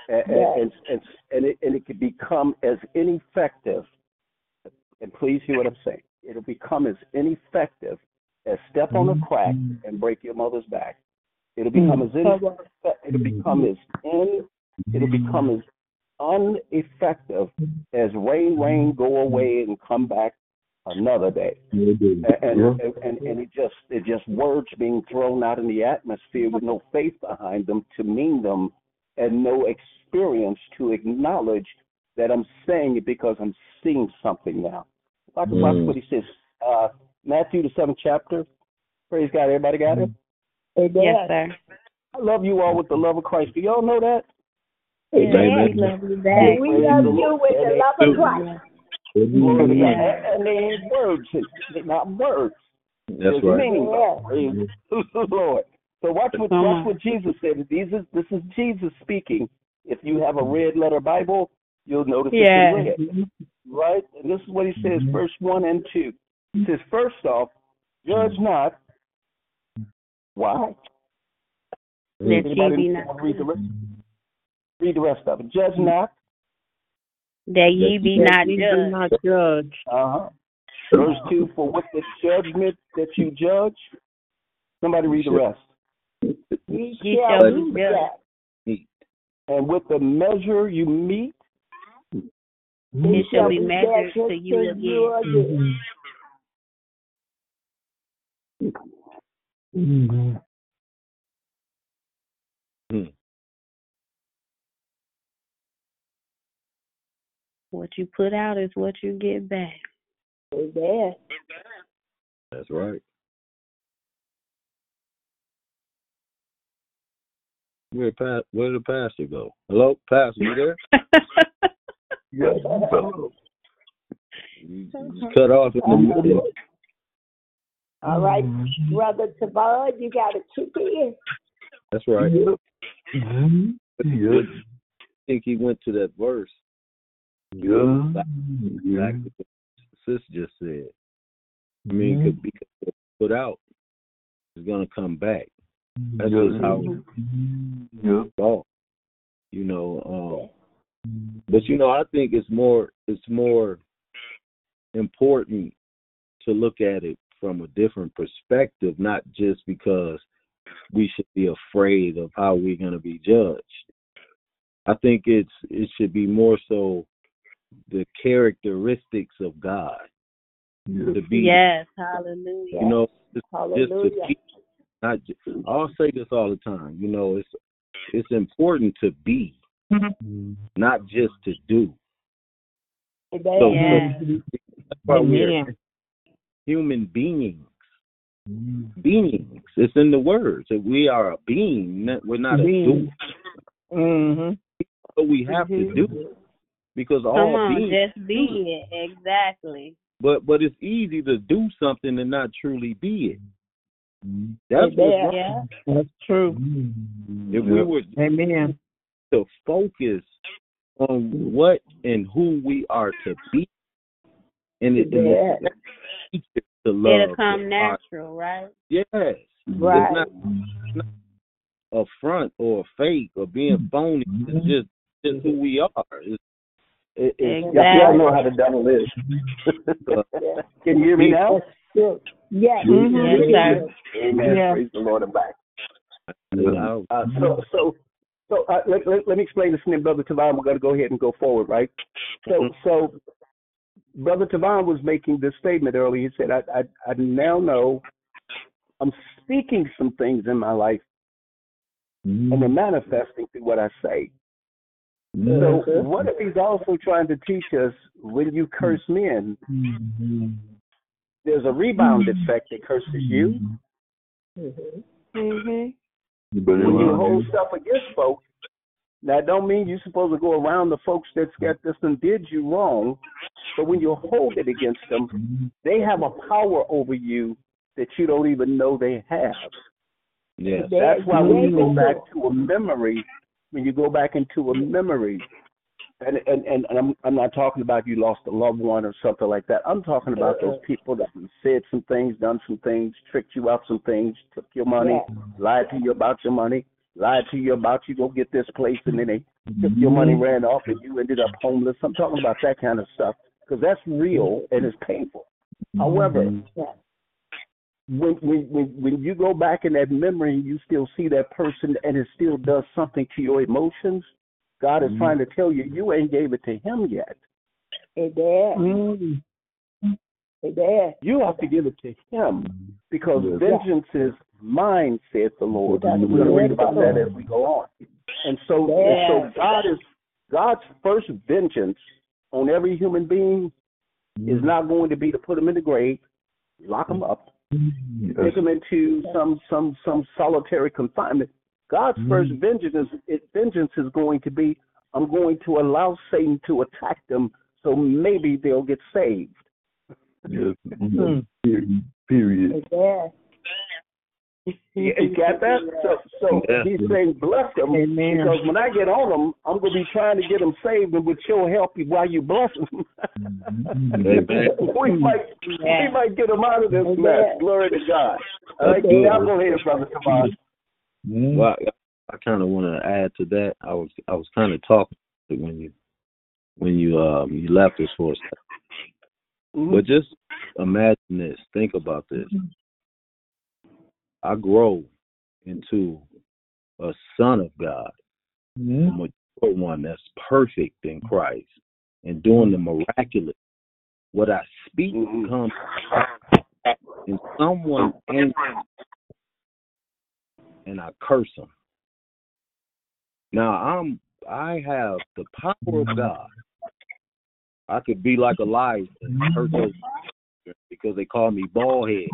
and Yes. and and, and it and it can become as ineffective. And please hear what I'm saying. It'll become as ineffective as step on a crack and break your mother's back. It'll become as ineffective. It'll become as in. It'll become as ineffective as rain, rain, go away and come back another day. And and, and and it just it just words being thrown out in the atmosphere with no faith behind them to mean them, and no experience to acknowledge that I'm saying it because I'm seeing something now. Watch, watch what he says. Uh, Matthew the seventh chapter. Praise God. Everybody got it? Yes, sir. I love you all with the love of Christ. Do y'all know that? Amen. We love you And back. we love you with the love of Christ. Glory to God. And they ain't words. They're not words. That's There's right. meaning. Yeah. Praise the Lord. So watch what Come watch on. what Jesus said. This is this is Jesus speaking. If you have a red letter Bible, you'll notice Yeah. it's in red. Right? And this is what he says, verse one and two. He says, first off, judge not. Why? That ye Anybody be want not to read the rest? Read the rest of it. Judge not. that ye be That not ye be judged. not judged. Uh-huh. Verse two, for with the judgment that you judge, somebody read the rest. Ye Ye shall shall be be judged. judged. And with the measure you meet, It shall be measured measured to you to you again. again. Hmm. What you put out is what you get back. Amen. That's right. Where pa- where did the pastor go? Hello, pastor, you there? Yes, fellow. You just cut off in the middle. All right, Brother Tavon, you got to kick in. That's right. Mhm. Yes. I think he went to that verse. Yeah. Exactly what Sis just said. I mean, could be put out is gonna come back. That's Yeah. just how Yeah. it's all. You know, um, but you know, I think it's more it's more important to look at it from a different perspective, not just because we should be afraid of how we're going to be judged. I think it's it should be more so the characteristics of God Yeah. to be, Yes, hallelujah. you know, just, just Hallelujah. to be. Not just, I'll say this all the time. You know, it's it's important to be, not just to do. Amen. So, Yes. so that's why we're Amen. human beings. Beings. It's in the words that we are a being. not- We're not Being. a doer. Mm-hmm. So we have to do because Come all on, beings. just be it. Exactly. But but it's easy to do something and not truly be it. That's Amen. what's wrong. Yeah. That's true. If we were Amen. to focus on what and who we are to be, and it, and Yeah. it teaches us to love. It'll come to natural, right? Yes. Right. It's not, it's not a front or a fake or being phony. It's just, just who we are. It's, it, it, Exactly. y'all know how the devil is. uh, Yeah. Can you hear me now? That's true. Yes. Mm-hmm. Yes, sir. Amen. Yeah. Praise the Lord. I'm back. I- Uh, so, so, so uh, let, let, let me explain this, and then Brother Tavon, we're going to go ahead and go forward, right? So, so Brother Tavon was making this statement earlier. He said, I, I, I now know I'm speaking some things in my life, and they're manifesting through what I say. So, what if he's also trying to teach us when you curse men, there's a rebound effect that curses you? Mhm. You better When you run. hold stuff against folks, that don't mean you're supposed to go around the folks that's got this and did you wrong, but when you hold it against them, they have a power over you that you don't even know they have. yes. That's why when you go Amen. back to a memory, when you go back into a memory, and and, and I'm I'm not talking about you lost a loved one or something like that. I'm talking about those people that have said some things, done some things, tricked you out some things, took your money, Yeah. lied to you about your money. lied to you about you go get this place, and then they took your money, ran off, and you ended up homeless. I'm talking about that kind of stuff because that's real and it's painful. However, when, when when when you go back in that memory and you still see that person and it still does something to your emotions, God is trying to tell you you ain't gave it to him yet. Amen. Amen. You have to give it to him because vengeance is mine, saith the Lord. We're going to read about that as we go on. And so, and so God is God's first vengeance on every human being is not going to be to put them in the grave, lock them up, take them into some some some solitary confinement. God's first vengeance is it, vengeance is going to be, I'm going to allow Satan to attack them so maybe they'll get saved. Yes. Period. Period. Amen. You, you got that? So, so Yeah. he's saying bless them Amen. because when I get on them, I'm going to be trying to get them saved, and with your help while you bless them, Amen. we might Yeah. we might get them out of this Amen. mess. Glory to God. All right, Absolutely. now go ahead, Brother Tomas. Well, I, I kind of want to add to that. I was I was kind of talking when you when you um you left us for a second. Mhm. But just imagine this. Think about this. I grow into a son of God, a mature one that's perfect in Christ and doing the miraculous. What I speak Mhm. comes and someone angry and I curse them. Now I'm I have the power of God. I could be like Elijah and hurt those because they call me bald head.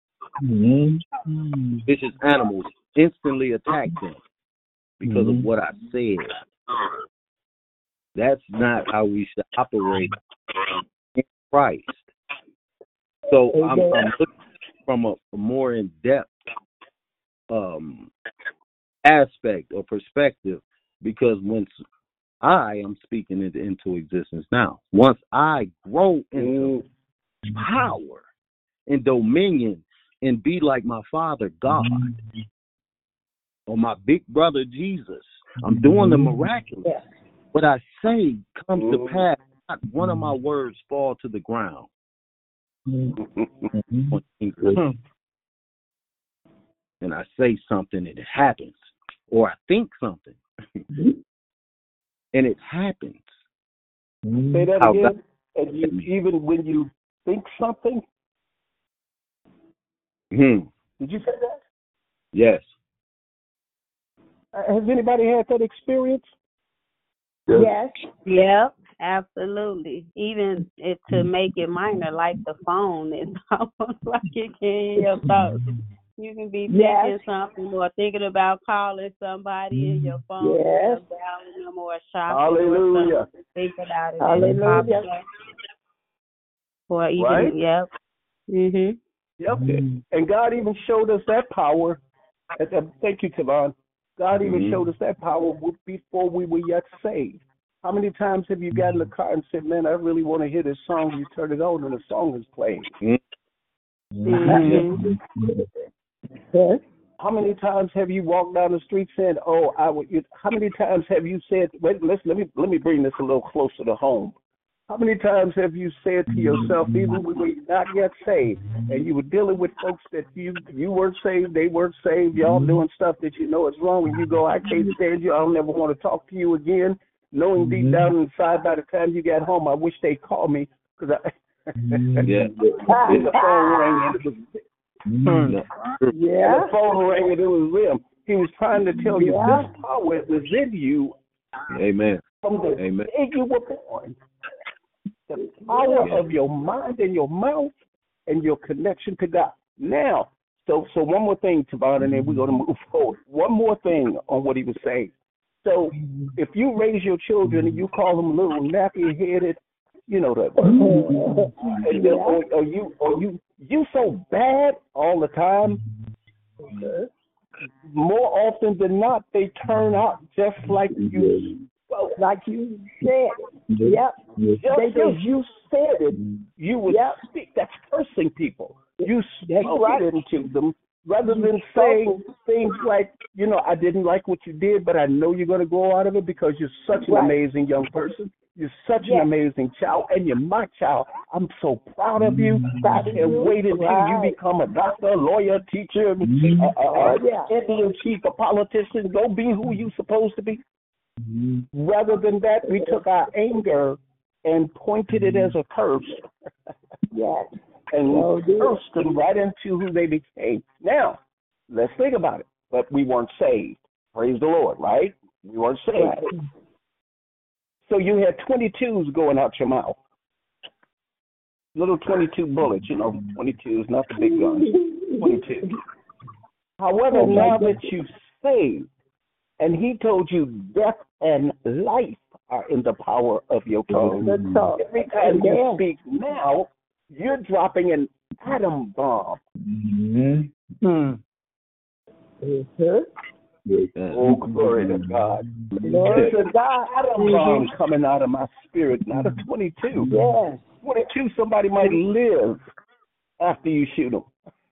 Vicious animals instantly attack them because of what I said. That's not how we should operate in Christ. So I'm, I'm looking from a, a more in-depth um, aspect or perspective because once I am speaking it into existence now, once I grow into power and dominion and be like my Father God or my big brother Jesus, I'm doing the miraculous. What I say comes to pass. Not one of my words fall to the ground. And I say something and it happens. Or I think something and it happens. Say that How again. God- And you, even when you think something, Hmm. did you say that? Yes. Uh, has anybody had that experience? Yes. Yep, absolutely. Even if to make it minor, like the phone, it's almost like it can in your thoughts. You can be thinking Yes. something or thinking about calling somebody and your phone Yes. is dialing them or shopping or Hallelujah. something. Think about it. and it pops Hallelujah. up. Or even, Right? yep. Mhm. Yep. And God even showed us that power. At the, thank you, Tavon. God even Mhm. showed us that power w- before we were yet saved. How many times have you got in the car and said, man, I really want to hear this song? You turn it on and the song is playing. Mhm. Yes. How many times have you walked down the street saying, oh, I would, you, how many times have you said, wait, let's, let me, let me bring this a little closer to home. How many times have you said to yourself, even when we were not yet saved, and you were dealing with folks that you you weren't saved, they weren't saved, y'all doing stuff that you know is wrong, and you go, I can't stand you, I'll never want to talk to you again, knowing deep down inside by the time you get home, I wish they'd call me, because I, Yeah. and the phone rang, and it was, Yeah. the phone rang, and it was them. He was trying to tell you, Yeah. this power is within you Amen. from the Amen. day you were born. The power Yeah. of your mind and your mouth and your connection to God. Now, so so one more thing, Tavon, and then we're going to move forward. One more thing on what he was saying. So if you raise your children and you call them little nappy-headed, you know that word. And then, or, or you or you you so bad all the time, more often than not, they turn out just like you spoke. Like you said. Yep. Just They do. as you said it, you would Yep. speak. That's cursing people. You That's spoke right. it into them, rather than saying things like, you know, I didn't like what you did, but I know you're going to grow out of it because you're such an Right. amazing young person. You're such Yes. an amazing child, and you're my child. I'm so proud of you. I Proud of can't you. wait until you Right. become a doctor, a lawyer, a teacher, a, a, Oh, a yeah. Indian chief, a politician. Go be who you're supposed to be. Rather than that, we took our anger and pointed it as a curse Yes. and Oh, dear. cursed them right into who they became. Now, let's think about it. But we weren't saved. Praise the Lord, right? We weren't saved. Right. So you had twenty-twos going out your mouth. Little twenty-two bullets, you know, twenty-twos, not the big guns. twenty-two. However, Oh, my now goodness. that you've saved, and he told you death and life are in the power of your tongue. Good talk. Every time you Amen. speak now, you're dropping an atom bomb. Mhm. Hmm. Mhm. Oh, glory to God. Glory It's to an God. atom bomb coming out of my spirit, not a twenty-two. Yes. twenty-two, somebody might live after you shoot them.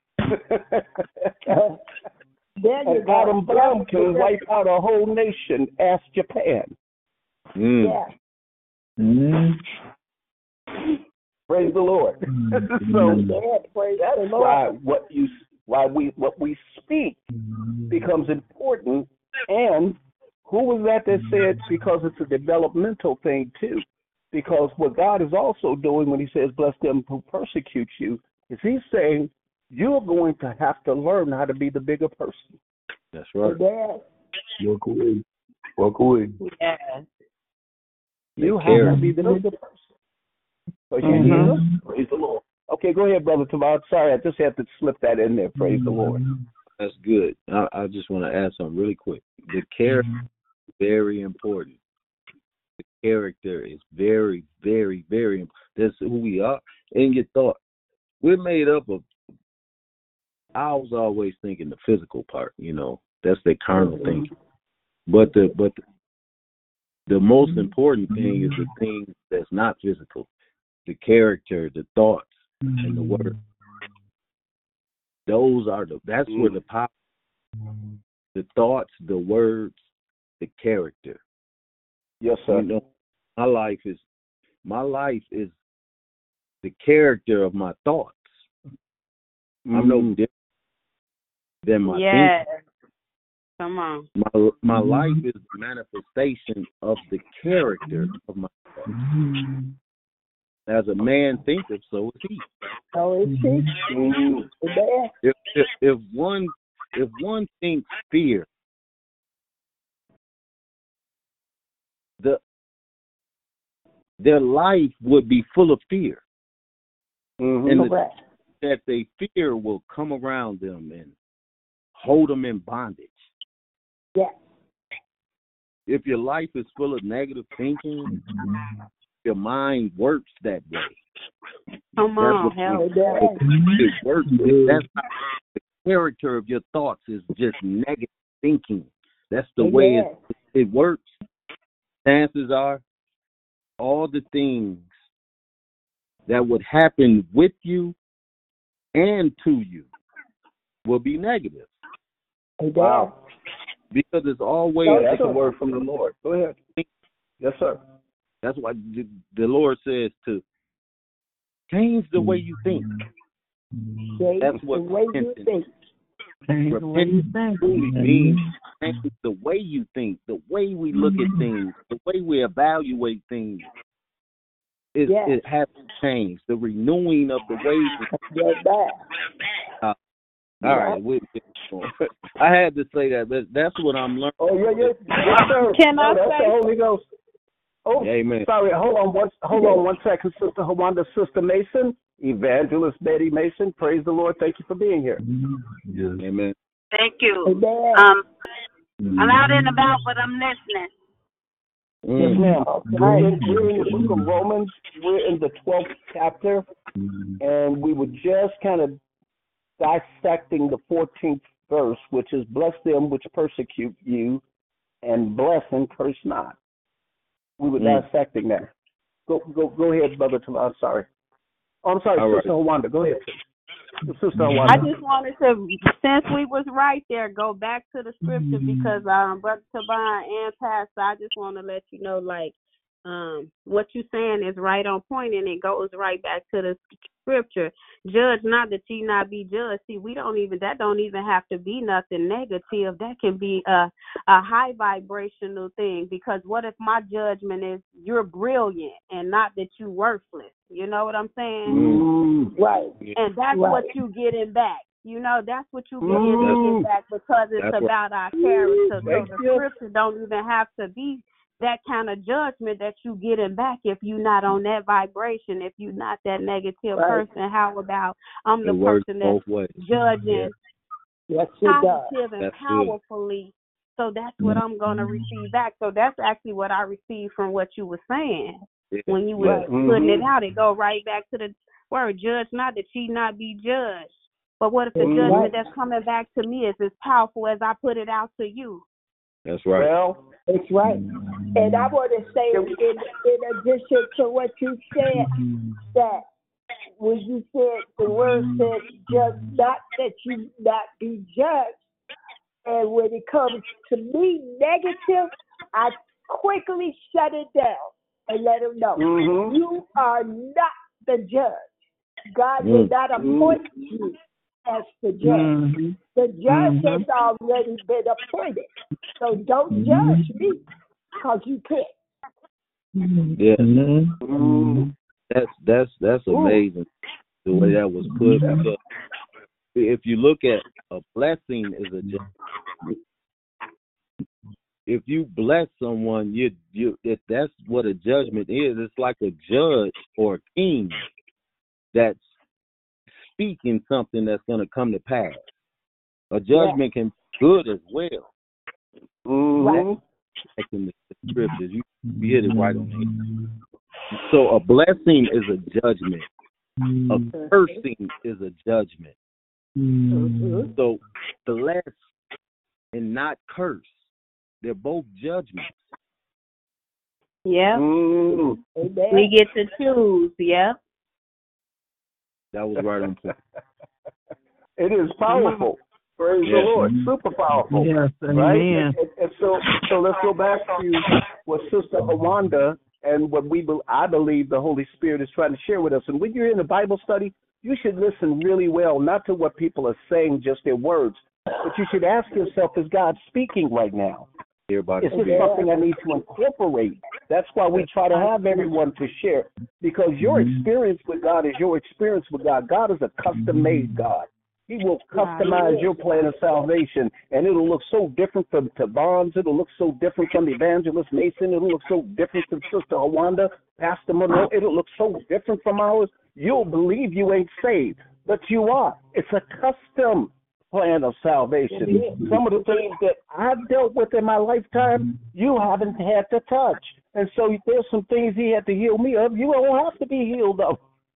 There you An go. atom bomb can wipe out a whole nation. Ask Japan. Mm. Yes. Mhm. Praise the Lord. so Yes. Praise that's the Lord. why what you why we what we speak becomes important. And who was that that said because it's a developmental thing too? Because what God is also doing when He says bless them who persecute you is He's saying you're going to have to learn how to be the bigger person. That's right. Yes. Walk away. Walk away. Yes. You Take have care. to be the bigger person. Because Mhm. you need us. Praise the Lord. Okay, go ahead, Brother Tamar. Sorry, I just had to slip that in there. Praise the Lord. That's good. I, I just want to add something really quick. The character is very important. The character is very, very, very important. That's who we are. And your thought. We're made up of, I was always thinking the physical part, you know, that's the carnal Mhm. thinking. But the but the, the most important thing is the thing that's not physical. The character, the thoughts, and the word. Those are the that's where the power, the thoughts, the words, the character. Yes, sir. You know, my life is my life is the character of my thoughts. I'm no Mhm. different than my Yes. Come on. thinking. My my life is the manifestation of the character of my thoughts. As a man thinketh, so is he. So is she. Mhm. Yes. If if, if one if one thinks fear, the their life would be full of fear, Mhm. and the, Correct. that they fear will come around them and hold them in bondage. Yes. If your life is full of negative thinking, your mind works that way. Come That's on. what Help. Yes. it works. It, that's how the character of your thoughts is just negative thinking. That's the way Yes. it, it works. Chances are, all the things that would happen with you and to you will be negative Wow. because it's always. Yeah, that's a word from the Lord. Go ahead. Yes, sir. That's why the, the Lord says to change the way you think. Change That's what the way you repentance- think. Change the way you think. truly means change the way you think, the way we look at things, the way we evaluate things. It, Yes. it has to change. The renewing of the ways. Yes, that. Uh, all right, we, I had to say that. But that's what I'm learning. Oh, yeah, yeah. Yes, sir. Can I oh, that's say- the Holy Ghost. Oh, Amen. sorry. Hold on one. Hold on one second, Sister Hawanda, Sister Mason, Evangelist Betty Mason. Praise the Lord. Thank you for being here. Yes. Amen. Thank you. Amen. Um, I'm out and about, but I'm listening. Yes, Mm. ma'am. Okay. We're in, we're in the book of Romans. We're in the twelfth chapter, and we were just kind of dissecting the fourteenth verse, which is bless them which persecute you, and bless and curse not. We were Mm. dissecting that. Go go go ahead, Brother Tamar. I'm sorry. Oh, I'm sorry, All Sister Hawanda. Go ahead. Sister I Awanda. just wanted to, since we was right there, go back to the scripture because um, Brother Taban and Pastor, I just want to let you know, like, um, what you're saying is right on point, and it goes right back to the scripture. Judge not that ye not be judged. See, we don't even, that don't even have to be nothing negative. That can be a, a high vibrational thing, because what if my judgment is you're brilliant and not that you worthless? You know what I'm saying? Mm. Right. And that's Right. what you getting back. You know, that's what you get Mm. getting back, because it's That's about our character. So Thank the you. scripture don't even have to be that kind of judgment that you getting back if you're not on that vibration, if you're not that negative Right. person. How about I'm the it works person that's both ways. judging Yes, it does. positive and That's good. powerfully? So that's what I'm going to receive back. So that's actually what I received from what you were saying. Yeah. When you Yeah. were putting it Mhm. out, it go right back to the word, judge not that ye not be judged. But what if the Mhm. judgment that's coming back to me is as powerful as I put it out to you? That's right. Well, That's right. And I want to say, in, in addition to what you said, that when you said the word says, judge not that you not be judged. And when it comes to me negative, I quickly shut it down and let him know, Mhm. you are not the judge. God Mm. did not appoint you as the judge. Mm-hmm. The judge Mhm. has already been appointed. So don't judge me because you can't. Yeah. Mm-hmm. Mm. That's that's that's Ooh. amazing the way that was put. Because if you look at a blessing is a ju- if you bless someone, you you if that's what a judgment is. It's like a judge or a king that's speaking something that's going to come to pass. A judgment can be good as well. Mhm. Like in the scriptures, you, you hit it right on the head. So a blessing is a judgment. A cursing is a judgment. Mhm. So bless and not curse, they're both judgments. Yeah. Mm. Amen. We get to choose. Yeah. That was right on point. It is powerful. Praise the Yeah. Lord. Super powerful. Yes, Right? amen. And, and so, so let's go back to what Sister Awanda and what we, be- I believe, the Holy Spirit is trying to share with us. And when you're in a Bible study, you should listen really well, not to what people are saying, just their words, but you should ask yourself, is God speaking right now? Everybody. Is this something I need to incorporate? That's why we try to have everyone to share, because your experience with God is your experience with God. God is a custom-made God. He will customize your plan of salvation, and it'll look so different from Tabans. It'll look so different from Evangelist Mason. It'll look so different from Sister Awanda, Pastor Monroe. It'll look so different from ours. You'll believe you ain't saved, but you are. It's a custom plan of salvation. Some of the things that I've dealt with in my lifetime, you haven't had to touch. And so there's some things he had to heal me of. You don't have to be healed of.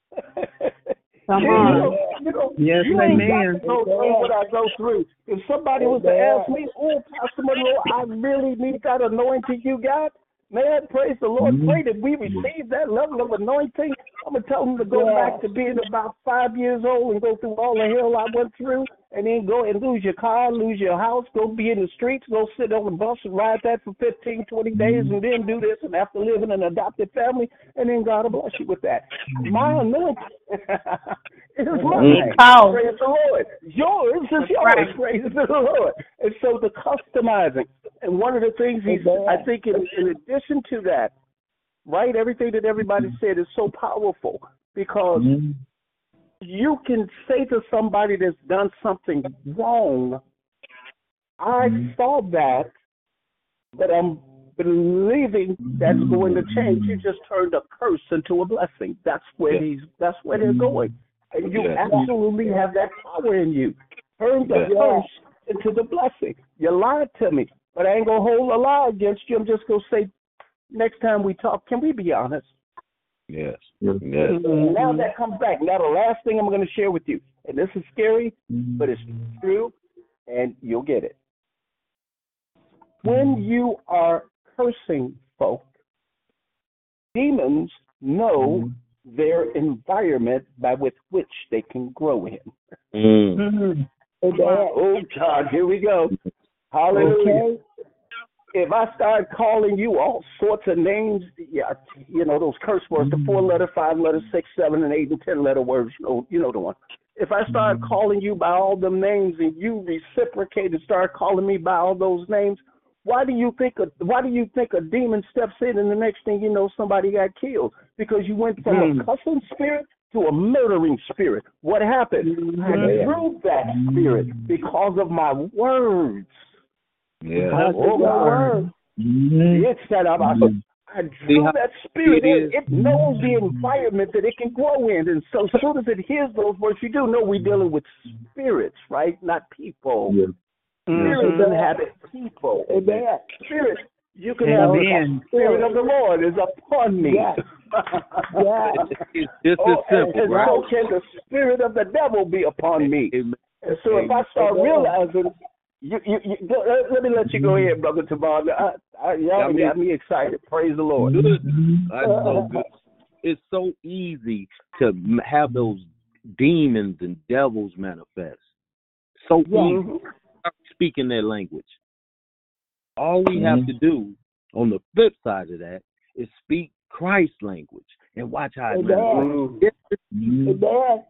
Come you, on. know, you, know, Yes, you ain't amen. got to go through what I go through. If somebody was to ask me, oh, Pastor Monroe, I really need that anointing you got, man, praise the Lord. Pray that we receive that level of anointing. I'm going to tell them to go back to being about five years old and go through all the hell I went through, and then go and lose your car, lose your house, go be in the streets, go sit on the bus and ride that for fifteen, twenty days, and then do this and have to live in an adopted family, and then God will bless you with that. My anointing is mine. Oh. Praise the Lord. Yours is yours. Right. Praise the Lord. And so the customizing, and one of the things he's, I think in, in addition to that, right, everything that everybody said is so powerful, because you can say to somebody that's done something wrong, I saw that, but I'm believing that's going to change. You just turned a curse into a blessing. That's where Yeah. he's. That's where they're going, and you Yeah. absolutely have that power in you. Turn the Yeah. curse into the blessing. You lied to me, but I ain't gonna hold a lie against you. I'm just gonna say, next time we talk, can we be honest? Yes. Yes. Mm-hmm. Now that comes back. Now the last thing I'm going to share with you, and this is scary, but it's true, and you'll get it. When you are cursing folk, demons know their environment by with which they can grow in. Mm. Mm-hmm. Oh God, here we go. Hallelujah. Okay. If I start calling you all sorts of names, yeah, you know those curse words, the four letter, five letter, six, seven, and eight and ten letter words. You know, you know the one. If I start calling you by all them names and you reciprocate and start calling me by all those names, why do you think a why do you think a demon steps in and the next thing you know somebody got killed? Because you went from mm. a cussing spirit to a murdering spirit. What happened? Mm. I drew that spirit because of my words. Yeah. Oh, my word. Mm-hmm. It said about mm-hmm. I drew that spirit in. It knows the environment that it can grow in. And so as soon as it hears those words, you do know we're dealing with spirits, right? Not people. Yeah. Spirits mm-hmm. inhabit people. Amen. Spirit, you can Amen. Have the spirit of the Lord is upon me. Yes. Yeah. It's just oh, as simple, and, and right? so can the spirit of the devil be upon me. Amen. And so if I start Amen. Realizing, you, you, you, let, let me let you go ahead, Brother Tabar. I, I, y'all I mean, got me excited. Praise the Lord. Good. That's so good. It's so easy to have those demons and devils manifest. So mm-hmm. easy. Speaking their language. All we have mm-hmm. to do on the flip side of that is speak Christ's language and watch how it manifests. Mm-hmm.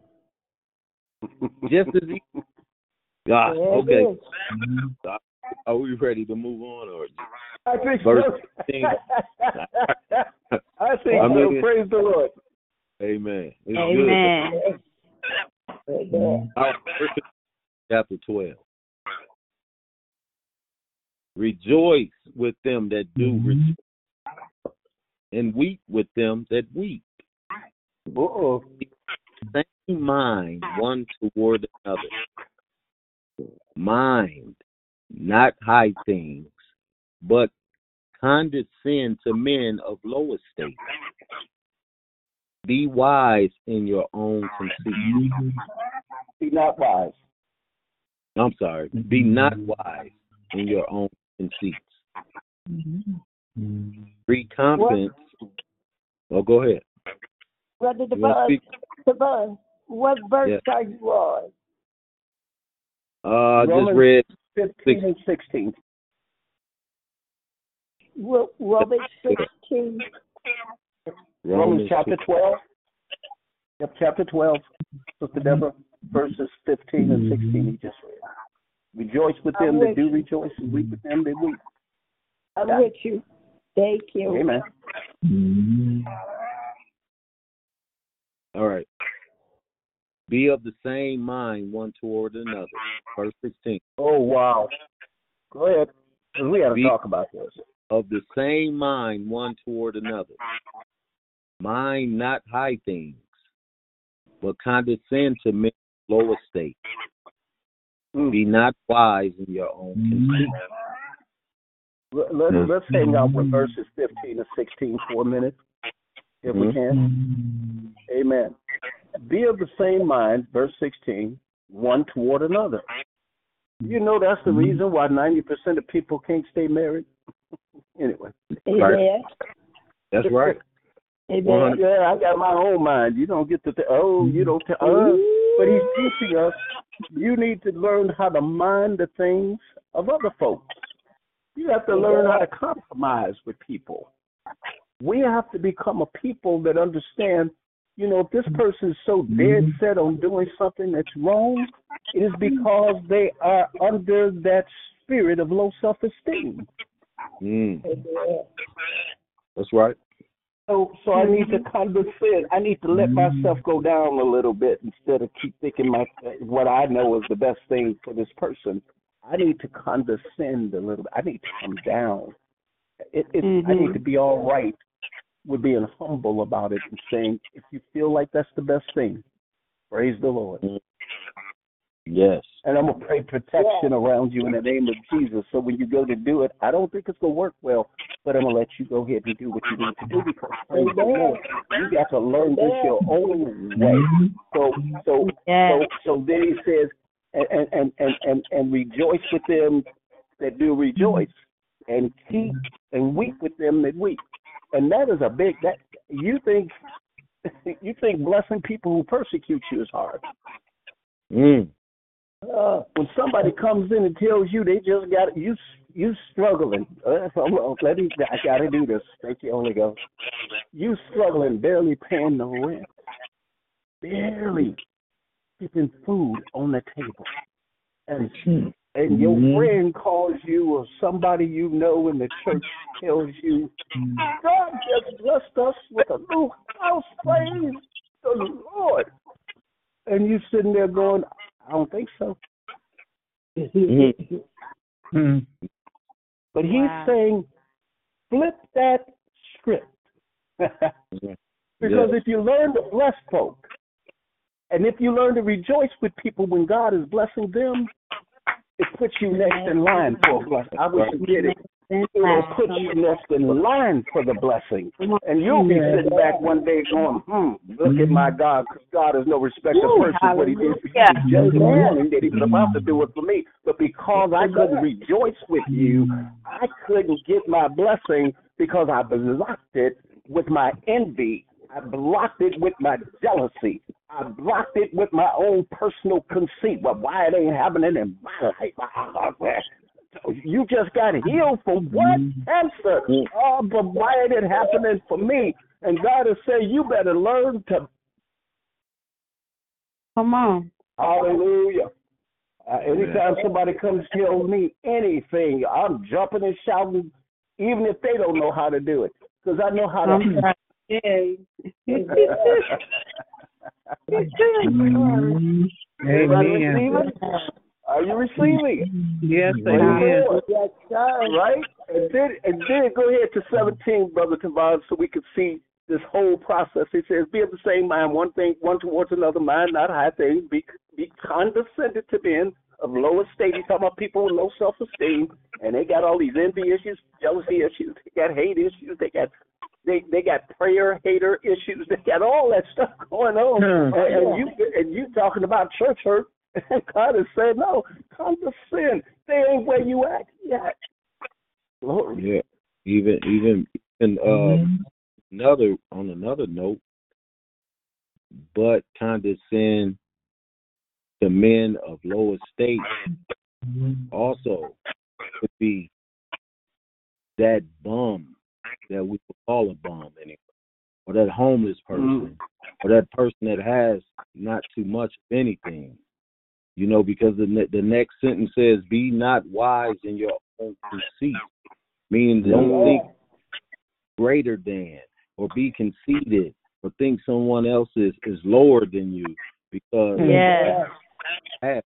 Just as easy. Ah, okay. Mm-hmm. Are we ready to move on, or I think so. I think I mean, so. Praise the Lord. Amen. It's Amen. Good. Amen. All right, chapter twelve. Rejoice with them that do rejoice, and weep with them that weep. Uh-oh. Same mind one toward another. Mind, not high things, but condescend to men of low estate. Be wise in your own conceit. Be not wise. I'm sorry. Be not wise in your own conceits. Mm-hmm. Recompense. Oh, go ahead. Brother DeBuzz, what verse yes. are you on? Uh, just read fifteen and sixteen. Romans sixteen. Romans chapter twelve. Yep, chapter twelve. Sister Deborah, verses fifteen and sixteen. He just read. Rejoice with them I'm that do you. Rejoice, and weep with them that weep. I'm yeah. with you. Thank you. Amen. Mm-hmm. All right. Be of the same mind one toward another. Verse sixteen. Oh, wow. Go ahead. We got to Be talk about this. Of the same mind one toward another. Mind not high things, but condescend to men of low estate. Mm. Be not wise in your own conceit. Let's, let's hang out with verses fifteen and sixteen for a minute, if mm-hmm. we can. Amen. Be of the same mind, verse sixteen, one toward another. You know that's the reason why ninety percent of people can't stay married? Anyway. Amen. That's right. Amen. Yeah, I got my own mind. You don't get to, th- oh, you don't, t- uh, but he's teaching us, you need to learn how to mind the things of other folks. You have to learn how to compromise with people. We have to become a people that understand, you know, if this person is so dead set on doing something that's wrong, it is because they are under that spirit of low self-esteem. Mm. That's right. So, so I need to condescend. I need to let myself go down a little bit instead of keep thinking my what I know is the best thing for this person. I need to condescend a little bit. I need to come down. It, it, mm-hmm. I need to be all right with being humble about it and saying, if you feel like that's the best thing, praise the Lord. Yes. And I'm going to pray protection yeah. around you in the name of Jesus. So when you go to do it, I don't think it's going to work well, but I'm going to let you go ahead and do what you need to do because praise the Lord, you got to learn this your own way. So, so, yeah. so, so then he says, and, and, and, and, and rejoice with them that do rejoice, and keep and weep with them that weep. And that is a big, that you think, You think blessing people who persecute you is hard. Mm. Uh, when somebody comes in and tells you they just got you, you struggling. Uh, let me. I got to do this. Thank you, Holy Ghost. You struggling, barely paying no rent, barely keeping food on the table, and and your mm-hmm. friend calls you or somebody you know in the church tells you, God just blessed us with a new house. Praise the Lord. And you sitting there going, I don't think so. Mm-hmm. But he's wow. saying, flip that script. Because yes. if you learn to bless folk, and if you learn to rejoice with people when God is blessing them, it puts you next in line for a blessing. I wish you did it. It will put you next in line for the blessing. And you'll be sitting back one day going, hmm, look at my God, because God is no respecter of persons. What he did for you is just the morning that he was about to do it for me. But because I couldn't rejoice with you, I couldn't get my blessing because I blocked it with my envy. I blocked it with my jealousy. I blocked it with my own personal conceit. Well, why it ain't happening in my life? You just got healed from what? Cancer. Oh, but why ain't it happening for me? And God is saying, you better learn to. Come on. Hallelujah. Uh, anytime somebody comes to tell me anything, I'm jumping and shouting, even if they don't know how to do it. Because I know how to. Yeah. Amen. Are you receiving it? Yes, I am. Yes, sir. Right? And then, and then go ahead to seventeen, Brother Tavon, so we can see this whole process. It says, be of the same mind, one thing, one towards another, mind not high things, be, be condescended to men of low estate. He's talking about people with low self-esteem, and they got all these envy issues, jealousy issues, they got hate issues, they got They they got prayer hater issues. They got all that stuff going on, hmm. and, and you and you talking about church hurt. And God is saying, no, condescend. They ain't where you at yet. Lord. Yeah, even even and uh, mm-hmm. another on another note, but condescend to men of low estate mm-hmm. also could be that bum that we would call a bum anyway, or that homeless person, mm-hmm. or that person that has not too much of anything. You know, because the ne- the next sentence says, be not wise in your own conceit, meaning don't think greater than, or be conceited, or think someone else is, is lower than you, because yeah.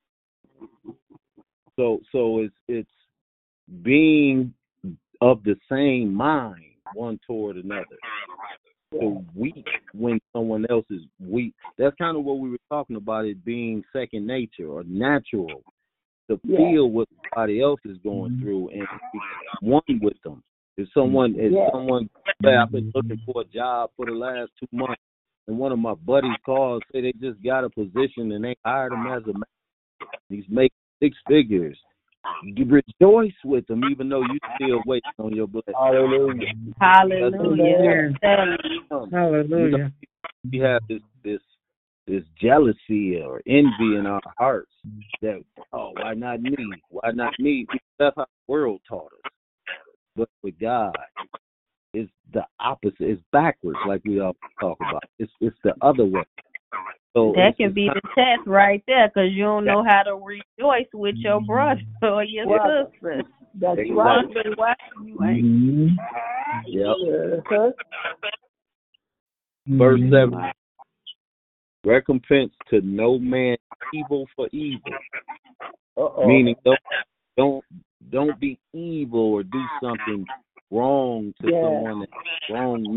so so it's it's being of the same mind one toward another. So weak when someone else is weak. That's kind of what we were talking about, it being second nature or natural to yeah. feel what somebody else is going through and be one with them. If someone, if yeah. someone, say I've been looking for a job for the last two months, and one of my buddies calls, say they just got a position and they hired him as a man. He's making six figures. You rejoice with them, even though you still waiting on your blessing. Hallelujah. Hallelujah. Hallelujah. We have this this this jealousy or envy in our hearts that, oh, why not me? Why not me? That's how the world taught us. But with God, it's the opposite. It's backwards, like we all talk about. It's it's the other way. So that can be the test right there, because you don't know how to rejoice with your brother or your well, sister. That's right. Why you ain't. Yep. Verse seven. Recompense to no man evil for evil. Uh-oh. Meaning don't don't don't be evil or do something wrong to yeah. someone that's wrong.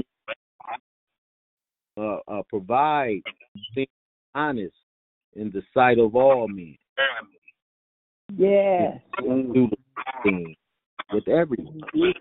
Uh, uh, provide things honest in the sight of all men. Yeah. Do the thing with everyone.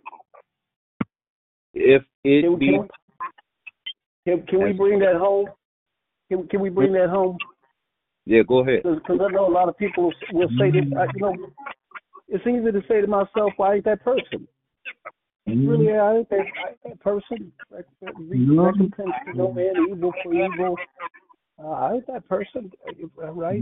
If it can, be, can, can we bring that home? Can can we bring that home? Yeah, go ahead. Because I know a lot of people will say this. You know, it's easy to say to myself, "Why ain't that person?" Really, I ain't that, I ain't that person. Rec- re- Recompense to no man, evil for evil. Uh, I ain't that person, uh, right?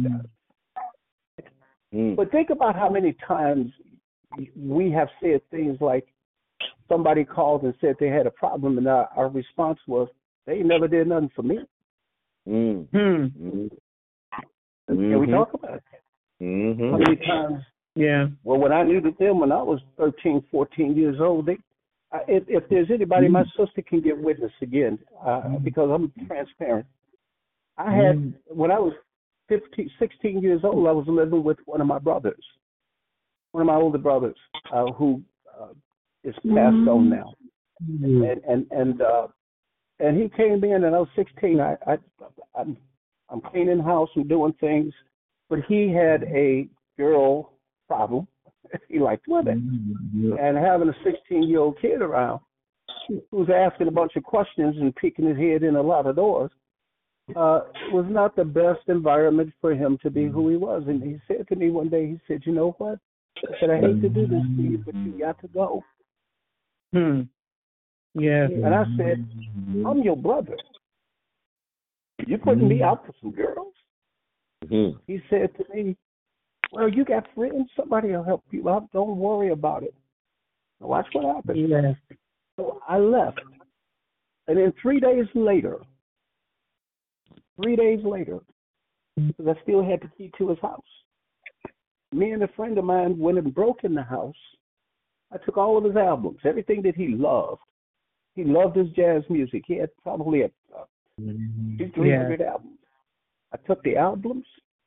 Mm. But think about how many times we have said things like somebody called and said they had a problem, and our, our response was, they never did nothing for me. Mm. Hmm. Mm. Can we talk about it? Mm-hmm. How many times? Yeah. Well, when I knew them when I was thirteen, fourteen years old, they, I, if, if there's anybody, my sister can get witness again, uh, because I'm transparent. I had, when I was fifteen, sixteen years old, I was living with one of my brothers, one of my older brothers, uh, who uh, is passed on now. And, and, and, uh, and he came in, and I was sixteen. I, I, I'm, I'm cleaning the house and doing things, but he had a girl problem. He liked women, and having a sixteen-year-old kid around who's asking a bunch of questions and peeking his head in a lot of doors uh, was not the best environment for him to be who he was. And he said to me one day, he said, "You know what? He said, I hate to do this to you, but you got to go." Hmm. Yeah. And I said, "I'm your brother. You putting me out for some girls?" Mm-hmm. He said to me, "Well, you got friends. Somebody will help you out. Don't worry about it." Now watch what happened. Yeah. So I left. And then three days later, three days later, because I still had the key to his house, me and a friend of mine went and broke in the house. I took all of his albums, everything that he loved. He loved his jazz music. He had probably a, uh, three hundred Yeah. albums. I took the albums.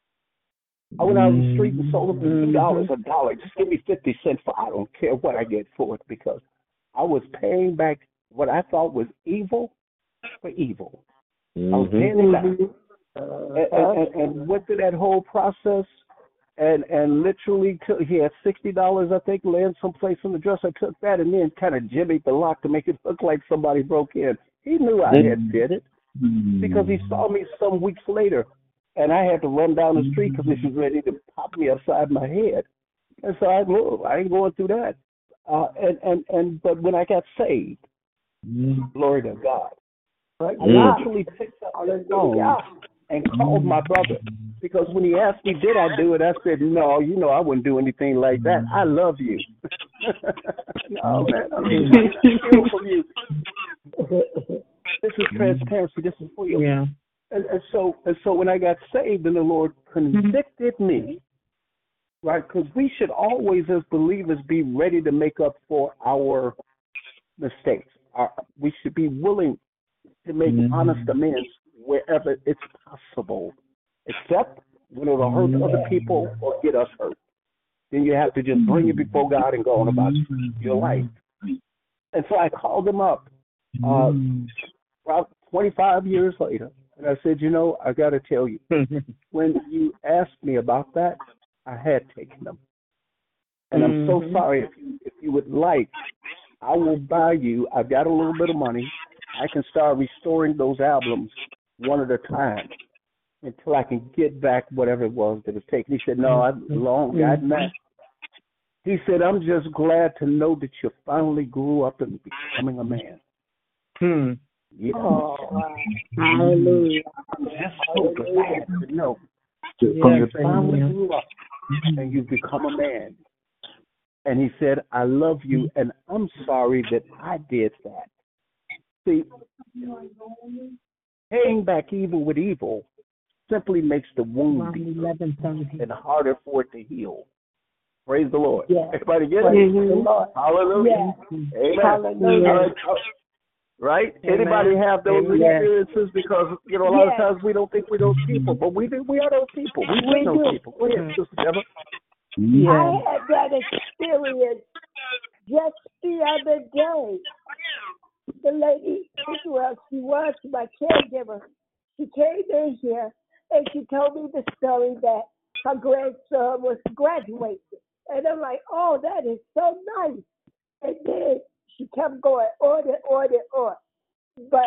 I went out on the street and sold them for two dollars a dollar. Just give me fifty cents for I don't care what I get for it, because I was paying back what I thought was evil for evil. I was paying it back. And, and, and went through that whole process, and and literally took, he had sixty dollars, I think, laying someplace on the dresser. I took that and then kind of jimmied the lock to make it look like somebody broke in. He knew I had did it because he saw me some weeks later, and I had to run down the street because he was ready to pop me upside my head. And so I moved. I ain't going through that. Uh, and, and, and but when I got saved, glory to God, right? I Mm. literally picked up the phone and called my brother, because when he asked me, did I do it, I said, no, you know, I wouldn't do anything like that. I love you. No, man, I mean, I feel from you. This is transparency. This is real. Yeah. And, and so, and so, when I got saved, and the Lord convicted me, right? Because we should always, as believers, be ready to make up for our mistakes. Our, we should be willing to make honest amends wherever it's possible, except when it'll hurt other people or get us hurt. Then you have to just bring it before God and go on about your life. And so I called him up uh, about twenty-five years later, and I said, you know, I got to tell you, when you asked me about that, I had taken them. And I'm so sorry. If you, if you would like, I will buy you. I've got a little bit of money. I can start restoring those albums one at a time until I can get back whatever it was that was taken. He said, no, I've long gotten that. He said, I'm just glad to know that you finally grew up and becoming a man. Hmm. Yeah. Oh, wow. Hallelujah. I'm just so glad to know Yes, you finally amen. grew up and you've become a man. And he said, I love you, and I'm sorry that I did that. See, paying back evil with evil simply makes the wound deeper eleven seventeen. and harder for it to heal. Praise the Lord. Yes. Everybody get Praise it? the Lord. Hallelujah. Yes. Amen. Hallelujah. All right. Right? Amen. Anybody have those Amen. experiences? Because, you know, a lot Yes. of times we don't think we're those people, but we do. We are those people. We, We are those do. people. Go ahead, Sister Deborah. I had that experience just the other day. The lady, well, she was my caregiver. She came in here and she told me the story that her grandson was graduating. And I'm like, oh, that is so nice. And then she kept going on and on and on. But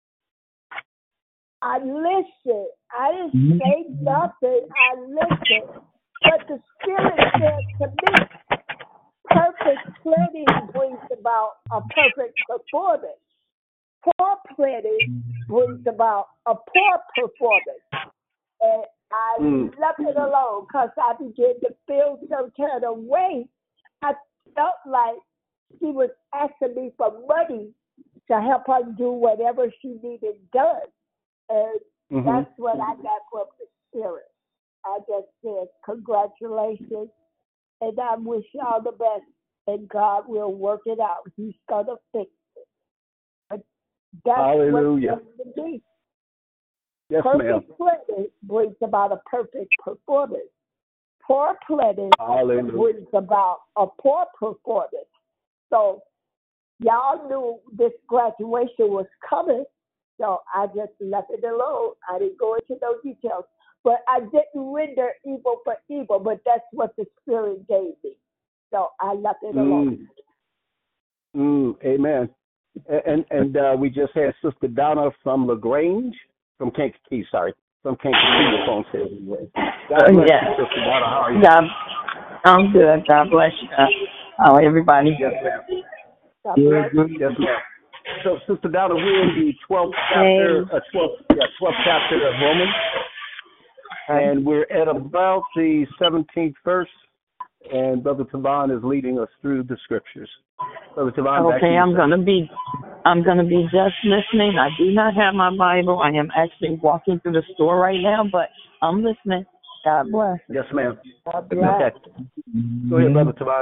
I listened. I didn't say nothing. I listened. But the Spirit said to me, perfect planning brings about a perfect performance. Poor planning brings about a poor performance. And I Mm. left it alone because I began to feel some kind of way. I felt like she was asking me for money to help her do whatever she needed done. And Mhm. that's what I got from the spirit. I just said, congratulations, and I wish y'all the best, and God will work it out. He's going to fix it. But that's Hallelujah. what it's to be. Yes, ma'am. Perfect planning brings about a perfect performance. Poor planning Hallelujah. brings about a poor performance. So y'all knew this graduation was coming, so I just left it alone. I didn't go into those details. But I didn't render evil for evil, but that's what the Spirit gave me. So I left it alone. Mm. Mm. Amen. And and uh, we just had Sister Donna from LaGrange, from Kankakee, sorry, from Kankakee. Your phone says anyway. God Uh, bless yes. you, Sister Donna. How are you? God, I'm good. God bless you. Uh, How everybody? Yes, ma'am. God bless you. Yes, ma'am. So, Sister Donna, we're in the twelfth chapter, uh, twelfth, yeah, twelfth chapter of Romans, and we're at about the seventeenth verse, and Brother Taban is leading us through the scriptures. Brother Taban, back to Okay, you, I'm sir. gonna be, I'm gonna be just listening. I do not have my Bible. I am actually walking through the store right now, but I'm listening. God bless. Yes, ma'am. God bless. Okay. Go ahead, Brother Taban.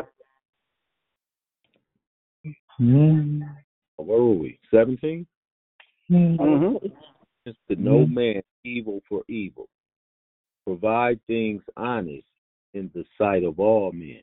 Where were we? seventeen? Mm-hmm. Is to no man evil for evil. Provide things honest in the sight of all men.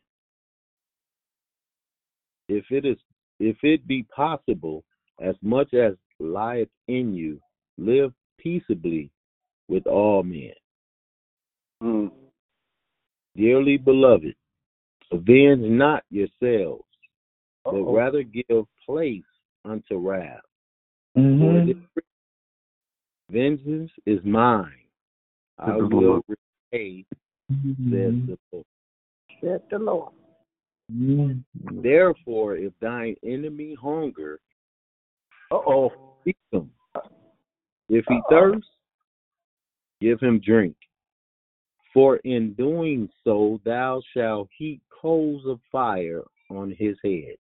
If it is, if it be possible, as much as lieth in you, live peaceably with all men. Mm. Dearly beloved, avenge not yourselves, but Uh-oh. rather give place unto wrath. Mm-hmm. For it is written, vengeance is mine. I Says the will Lord. repay, says the Lord. Says the Lord. Mm-hmm. Therefore, if thine enemy hunger, Uh-oh. feed him. If he Uh-oh. thirst, give him drink. For in doing so, thou shalt heap coals of fire on his head.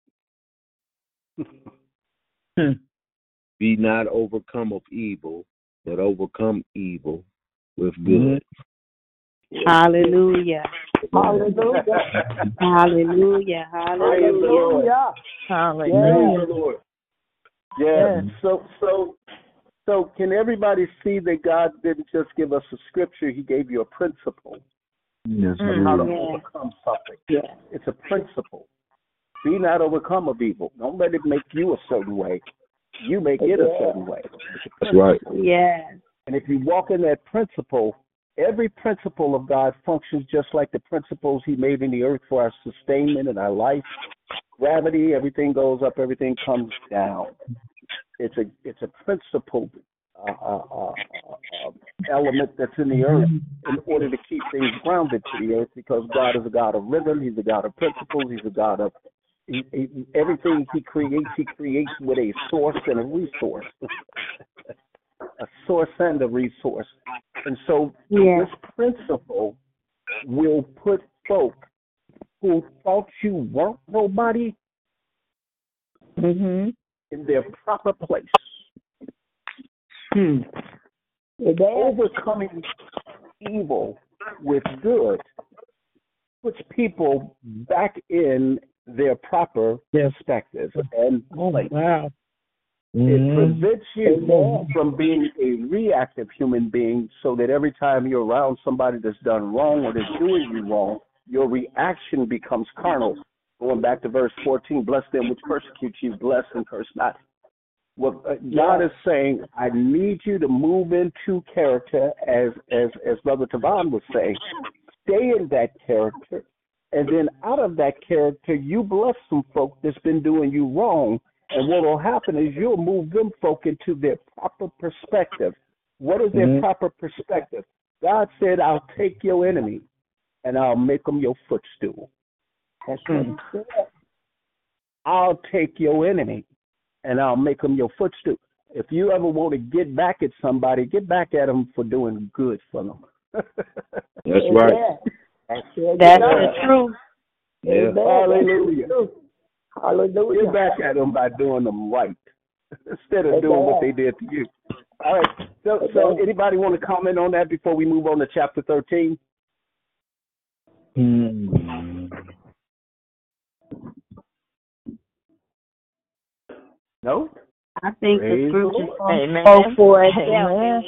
Be not overcome of evil, but overcome evil with good. Hallelujah. Hallelujah. Hallelujah. Praise the Lord. Hallelujah. Hallelujah. Praise the Lord. Yeah. Yes. So, so, so, can everybody see that God didn't just give us a scripture; He gave you a principle Yes, Mm. how to hallelujah. Yeah. overcome something. Yeah. It's a principle. Be not overcome of evil. Don't let it make you a certain way. You make it a certain way. It's a That's right. principle. Yes. And if you walk in that principle, every principle of God functions just like the principles He made in the earth for our sustainment and our life. Gravity, everything goes up, everything comes down. It's a it's a principle uh, uh, uh, uh, element that's in the earth in order to keep things grounded to the earth, because God is a God of rhythm. He's a God of principles. He's a God of he, he, everything He creates. He creates with a source and a resource, a source and a resource. And so Yeah. this principle will put folk who thought you weren't nobody Mhm. in their proper place. Hmm. Overcoming evil with good puts people back in their proper perspective and place. Wow. It prevents you from being a reactive human being, so that every time you're around somebody that's done wrong or that's doing you wrong, your reaction becomes carnal. Going back to verse fourteen, bless them which persecute you, bless and curse not. What uh, God is saying, I need you to move into character, as as as Brother Taban was saying. Stay in that character, and then out of that character, you bless some folk that's been doing you wrong. And what will happen is you'll move them folk into their proper perspective. What is their Mhm. proper perspective? God said, I'll take your enemy and I'll make them your footstool. That's what he said. I'll take your enemy and I'll make them your footstool. If you ever want to get back at somebody, get back at them for doing good for them. That's right. That's the truth. Yeah. Hallelujah. Hallelujah. Get back at them by doing them right instead of doing what they did to you. All right. So, so anybody want to comment on that before we move on to chapter thirteen? Hmm. No? I think Praise the the scripture Lord. Amen. spoke for itself. Amen.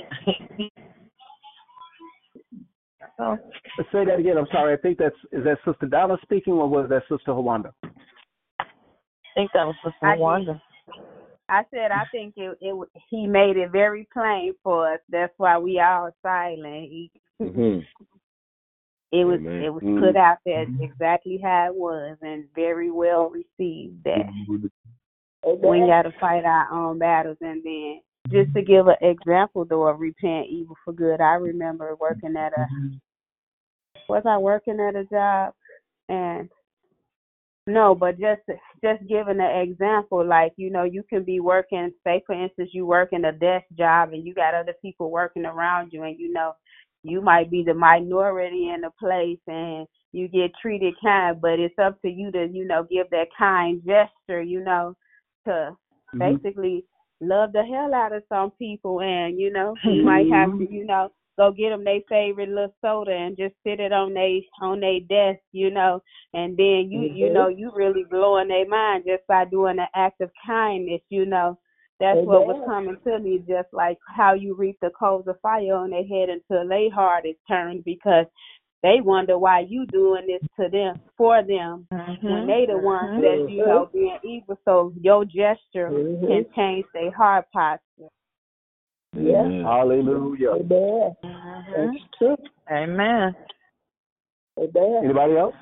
So, Let's say that again. I'm sorry. I think that's, is that Sister Donna speaking or was that Sister Hawanda? I think that was Sister I did. Wanda. I said I think it, it he made it very plain for us. That's why we all silent. He, Mm-hmm. it was Amen. it was Mm. put out there exactly how it was and very well received. That we got to fight our own battles, and then just to give an example though of repent evil for good. I remember working at a was I working at a job and no, but just just giving an example, like, you know, you can be working, say for instance, you work in a desk job and you got other people working around you, and you know, you might be the minority in the place and you get treated kind, but it's up to you to, you know, give that kind gesture, you know, to Mhm. basically love the hell out of some people, and you know, you might have to, you know, go get them their favorite little soda and just sit it on they on their desk, you know, and then you you know you really blowing their mind just by doing an act of kindness, you know. That's Amen. what was coming to me, just like how you reap the coals of fire on their head until their heart is turned, because they wonder why you doing this to them for them Mm-hmm. when they the ones that, you know, being evil. So your gesture Mhm. can change their heart posture. Yeah. Amen. Hallelujah. Amen. Mm-hmm. That's true. Amen. Amen. Anybody else?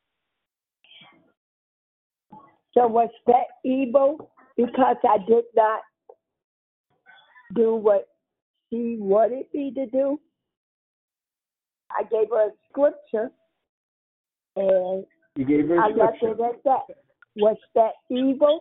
So was that evil because I did not do what she wanted me to do? I gave her a scripture and You gave her I a left scripture. it at that. Was that evil?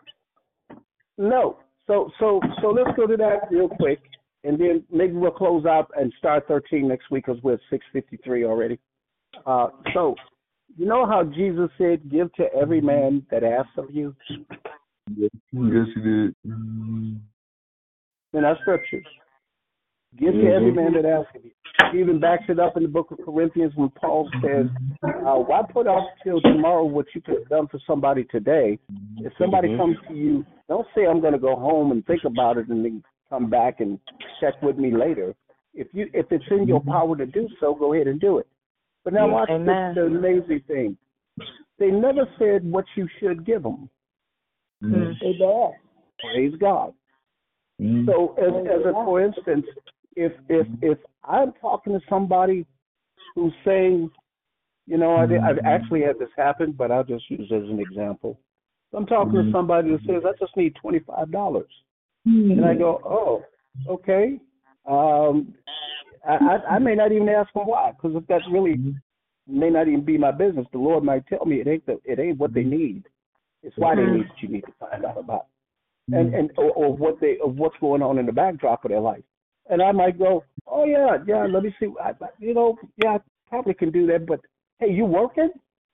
No. So so so let's go to that real quick, and then maybe we'll close out and start thirteen next week because we're at six fifty-three already. Uh, so you know how Jesus said, "Give to every man that asks of you." Yes, he did. Mm. In our scriptures, give to every man that asks of you. He even backs it up in the book of Corinthians when Paul says, uh, "Why put off till tomorrow what you could have done for somebody today?" If somebody Mhm. comes to you, don't say, "I'm going to go home and think about it and then come back and check with me later." If you if it's in your power to do so, go ahead and do it. But now Yeah. watch Amen. the, the amazing thing. They never said what you should give them. Mm. Amen. Praise God. Mm. So, as, as a for instance, if if if I'm talking to somebody who's saying, you know, I, I've actually had this happen, but I'll just use it as an example. I'm talking to somebody who says, "I just need twenty-five dollars," and I go, "Oh, okay." Um, I, I I may not even ask them why, because if that's really may not even be my business, the Lord might tell me it ain't the, it ain't what they need. It's why they need that you need to find out about, and and or, or what they of what's going on in the backdrop of their life. And I might go, "Oh yeah, yeah, let me see. I, you know, yeah, I probably can do that, but hey, you working?"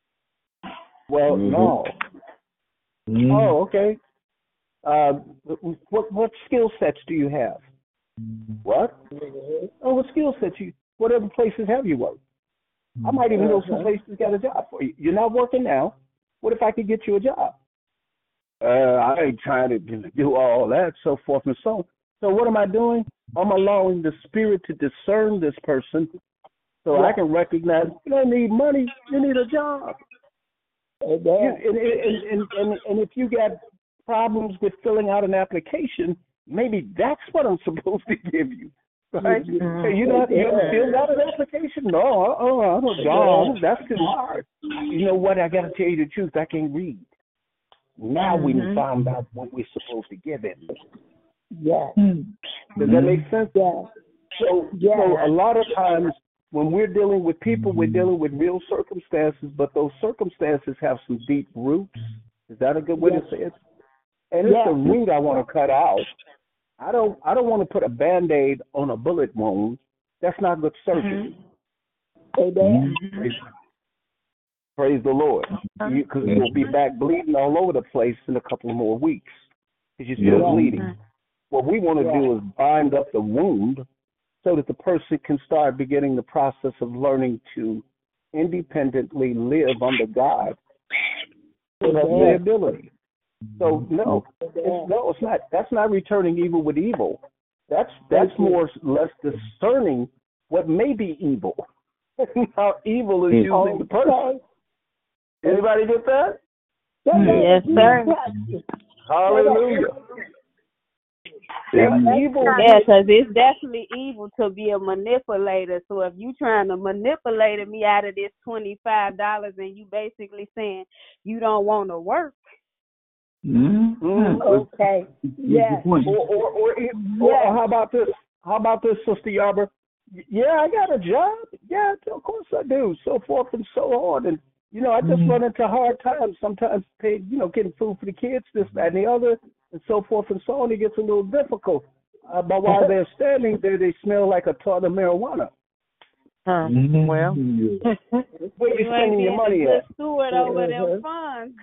Well, Mhm. no. Mm. Oh, okay. Uh, what what skill sets do you have? What? Oh, what skill sets you? What other places have you worked? I might even know some places got a job for you. You're not working now. What if I could get you a job? Uh, I ain't trying to do all that, so forth and so on. So what am I doing? I'm allowing the Spirit to discern this person, so I can recognize you don't need money. You need a job. You, Amen. and, and, and, and, and if you got problems with filling out an application, maybe that's what I'm supposed to give you, right? Mhm. Hey, you know, you ever filled out an application? No, oh, I don't know. That's too hard. You know what? I got to tell you the truth. I can't read. Now we Mhm. found out what we're supposed to give him. Yes. Does that make sense? Yes. So, Yes. so a lot of times when we're dealing with people, we're dealing with real circumstances, but those circumstances have some deep roots Is that a good way Yes. to say it? And it's the Yes. root I want to cut out. I don't I don't want to put a Band-Aid on a bullet wound. That's not good surgery. Amen. Praise, praise the Lord. Because you, will be back bleeding all over the place in a couple more weeks. Because you're still Yeah. bleeding. What we want to Yeah. do is bind up the wound so that the person can start beginning the process of learning to independently live under God with the ability. So no, it's, no, it's not. That's not returning evil with evil. That's that's more or less discerning what may be evil. How evil is using the person. Anybody get that? Yes, sir. Hallelujah. Yeah. Evil. Yeah, because it's definitely evil to be a manipulator. So if you trying to manipulate me out of this twenty-five dollars and you basically saying you don't want to work. Mm-hmm. Mm. Okay. Yes. Or, or, or, or, or how about this? How about this, Sister Yarber? Yeah, I got a job. Yeah, of course I do. So forth and so on. And, you know, I just Mhm. run into hard times sometimes, pay, you know, getting food for the kids, this, that, and the other, and so forth and so on. It gets a little difficult. Uh, but while they're standing there, they smell like a ton of marijuana. Huh. Mhm. Well. Where you You ain't spending your being money a good at? steward over them funds.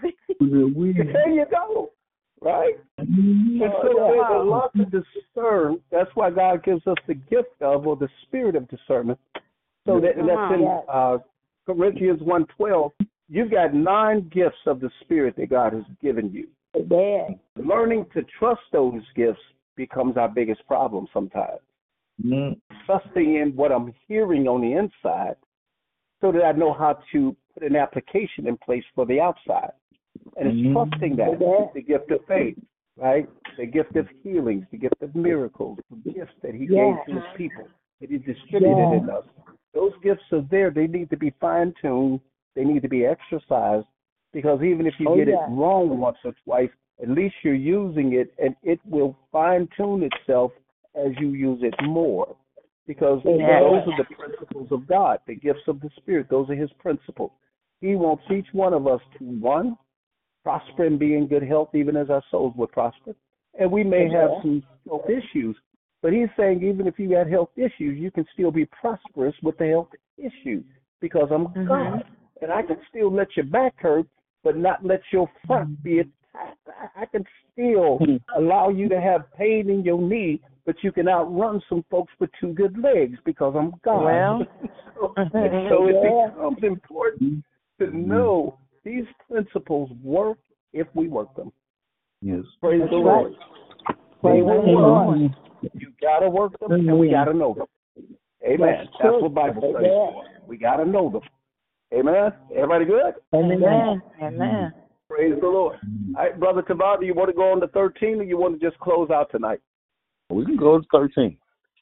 There you go. Right? And so there's a lot to discern. That's why God gives us the gift of, or the spirit of discernment. So that, and that's in uh, Corinthians one twelve. You've got nine gifts of the spirit that God has given you. Amen. Learning to trust those gifts becomes our biggest problem sometimes. Mhm. Trusting in what I'm hearing on the inside so that I know how to put an application in place for the outside. And it's Mhm. trusting that. Amen. The gift of faith, right? The gift of healings, the gift of miracles, the gifts that he Yes. gave to his people, that he distributed Yes. in us. Those gifts are there. They need to be fine-tuned. They need to be exercised, because even if you Oh, get yeah. it wrong once or twice, at least you're using it, and it will fine-tune itself as you use it more. Because Yeah. those are the principles of God, the gifts of the Spirit. Those are his principles. He wants each one of us to, one, prosper and be in good health, even as our souls will prosper. And we may have some health issues, but he's saying even if you got health issues, you can still be prosperous with the health issues, because I'm Mhm. God. And I can still let your back hurt, but not let your front be attacked. I- I can still allow you to have pain in your knee, but you can outrun some folks with two good legs, because I'm God. Well. so, so it becomes important to know these principles work if we work them. Yes. Praise That's the right. Lord. They Praise will the work. Lord. You gotta work them, and we gotta know them. Amen. That's That's true. what Bible says. Amen. We gotta know them. Amen. Everybody good? Amen. Amen. Praise the Lord. All right, Brother Tavar, do you want to go on to thirteen, or you want to just close out tonight? We can go to thirteen.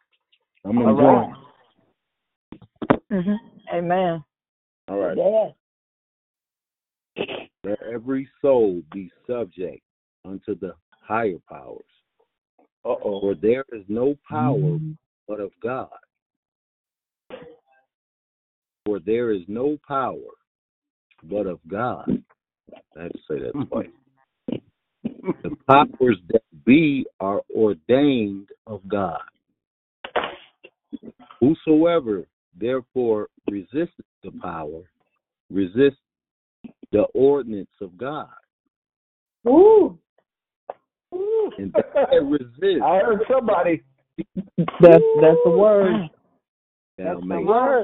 I'm All enjoying. right. Mhm. Amen. All right. Yes. Let every soul be subject unto the higher powers. Uh-oh. For there is no power but of God. For there is no power but of God. I have to say that twice. The powers that be are ordained of God. Whosoever therefore resisteth the power, resist the ordinance of God. Ooh. And that resist, I heard somebody. That's that's the word. that's That's the amazing. word.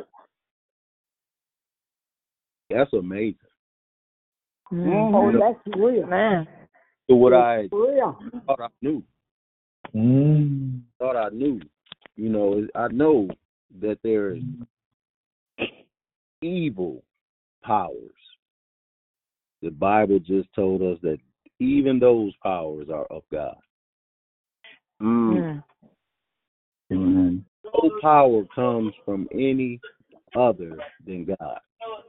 That's amazing. Mhm. Oh, that's real. Man. So what I Real. thought I knew, Mm. thought I knew, you know, is- I know that there is evil powers. The Bible just told us that even those powers are of God. Mm. Mm. Amen. No power comes from any other than God.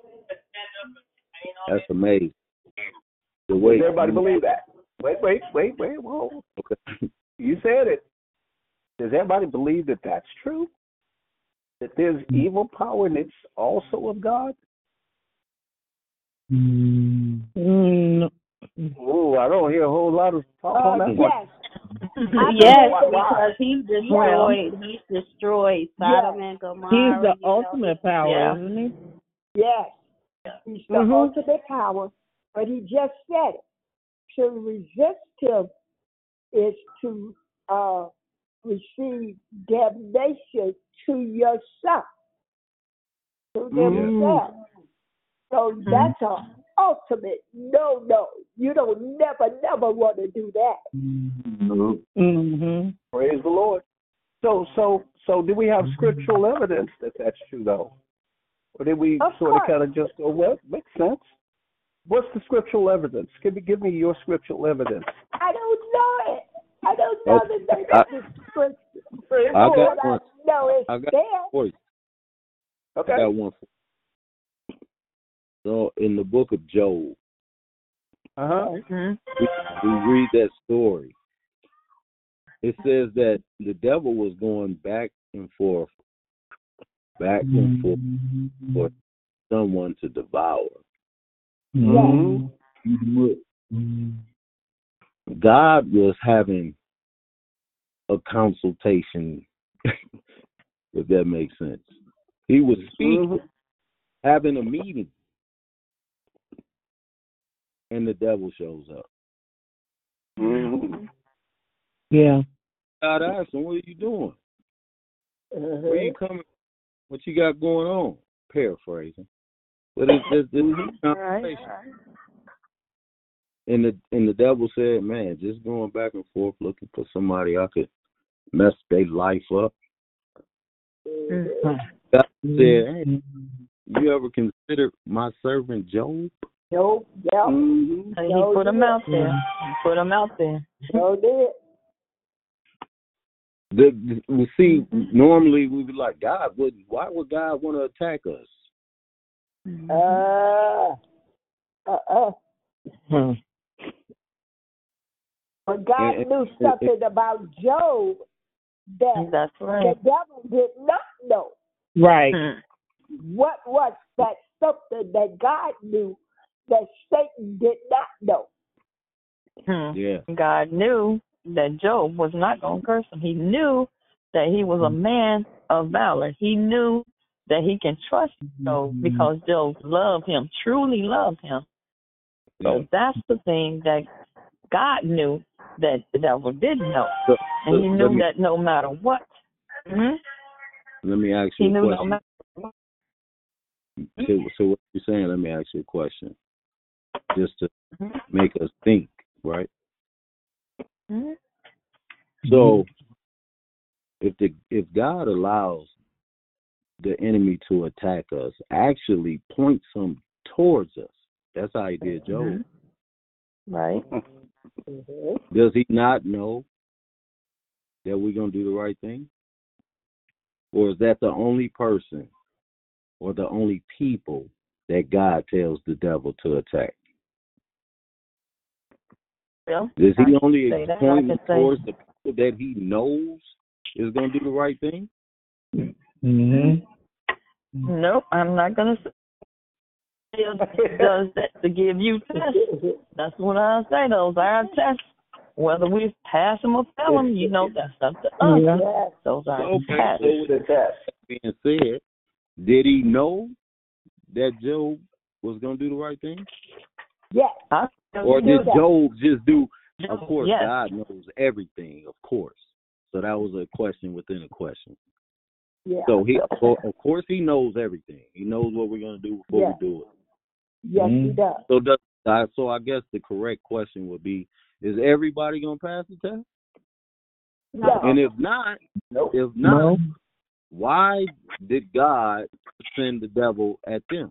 That's amazing. The Does way everybody believe that? Wait, wait, wait, wait. Whoa. Okay. You said it. Does everybody believe that that's true? That there's evil power and it's also of God? Mm. Mm, Oh, I don't hear a whole lot of talk Uh, on that one. yes. I Yes, believe it. because he Well, destroyed, he destroyed Yes. Sodom and He's Gomorrah. the You know, ultimate power, yeah. isn't he? Yes. He's the Mm-hmm. ultimate power. But he just said it. To resist him is to uh, receive damnation to yourself, to Mhm. themselves. So Mhm. that's an ultimate no, no. You don't never, never want to do that. Mhm. Mm-hmm. Praise the Lord. So, so, so, do we have scriptural evidence that that's true, though, or did we Of sort of course. kind of just go, well, makes sense? What's the scriptural evidence? Give me, give me your scriptural evidence. I don't know it. I don't know Okay. the name I, of the scripture. Praise the I Lord. got But I one. know it's I got there. for you. I Okay. got one. For you. So in the book of Job, Uh huh. Mhm. we, we read that story. It says that the devil was going back and forth, back and forth for someone to devour. Mhm. God was having a consultation, if that makes sense. He was speaking, Mhm. having a meeting, and the devil shows up. Mhm. Yeah. God asked him, "What are you doing? Uh-huh. Where you coming? What you got going on?" Paraphrasing. But it's this, this Mhm. conversation. And the and the devil said, "Man, just going back and forth looking for somebody I could mess their life up." Mhm. God said, "Hey, you ever considered my servant Job?" Job, yep. Mhm. So he Job put him did. out there. He put him out there. Job did. The, the, we see, normally we be like, God would. Why would God want to attack us? Mhm. Uh, uh-uh. Hmm. But God And, and, knew and, something about Job that That's the right. devil did not know. Right. Mhm. What was that something that God knew that Satan did not know? Hmm. yeah. God knew that Job was not going to curse him. He knew that he was a man of valor. He knew that he can trust Job because Job loved him, truly loved him. So yeah. that's the thing that God knew that the devil didn't know. So, And so he let knew me that no matter what, hmm let me ask he you a knew no question. matter what. So, so what you're saying? Let me ask you a question, just to Mhm. make us think, right? Mhm. So, if the if God allows the enemy to attack us, actually points him towards us. That's how he did Job. Mhm. Right. Mm-hmm. Does he not know that we're gonna do the right thing, or is that the only person or the only people that God tells the devil to attack? Well, Does I he can only say that. I point can him say, towards the people that he knows is gonna do the right thing? Mm-hmm. nope, I'm not going to say it does that to give you tests. That's what I say. Those are tests. Whether we pass them or fail them, you know, that's up to us. Yeah. Yes. Those are Okay, tests. so with that being said, did he know that Job was gonna do the right thing? Yes. I Or knew did that. Job just do, of course, Yes. God knows everything, of course. So that was a question within a question. Yeah. So he, of course, he knows everything. He knows what we're gonna do before Yeah. we do it. Yes, he does. So does, uh, so I guess the correct question would be: is everybody gonna pass the test? No. And if not, Nope. if not, No. why did God send the devil at them?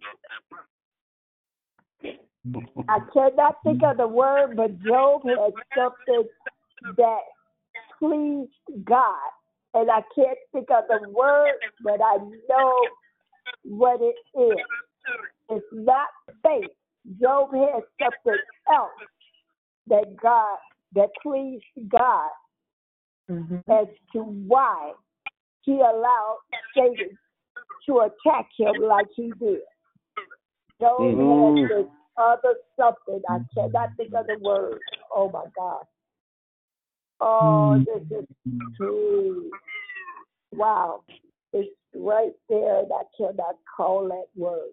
I cannot think of the word, but Job had something that pleased God. And I can't think of the word, but I know what it is. It's not faith. Job had something else that God, that pleased God Mm-hmm. as to why he allowed Satan to attack him like he did. Job Mm. had this other something. I cannot think of the word. Oh my God. Oh, this is true. Wow. It's right there, and I cannot call that word.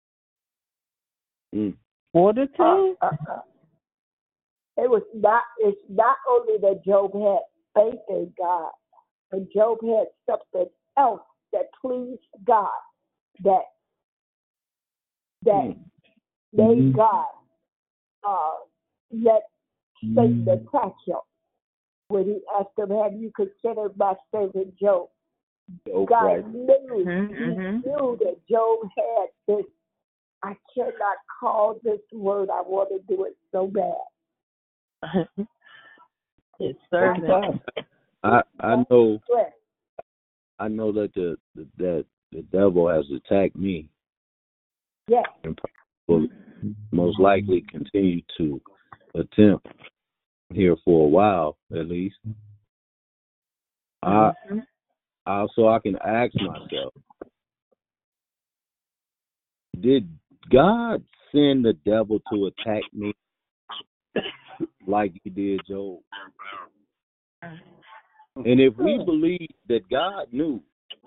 Mm. Fortitude? Uh, uh, uh. It was not. It's not only that Job had faith in God, but Job had something else that pleased God, that that Mm. made God uh, let Satan attack him. When he asked him, "Have you considered my servant Job?" Oh, God right. knew. Mhm, He mhm. knew that Job had this. I cannot call this word. I want to do it so bad. It's Take your servant. time. I I know Strength. I know that the that the devil has attacked me Yes. and will most likely continue to attempt here for a while at least. I Mhm. I so I can ask myself, did God send the devil to attack me like he did Job? And if we believe that God knew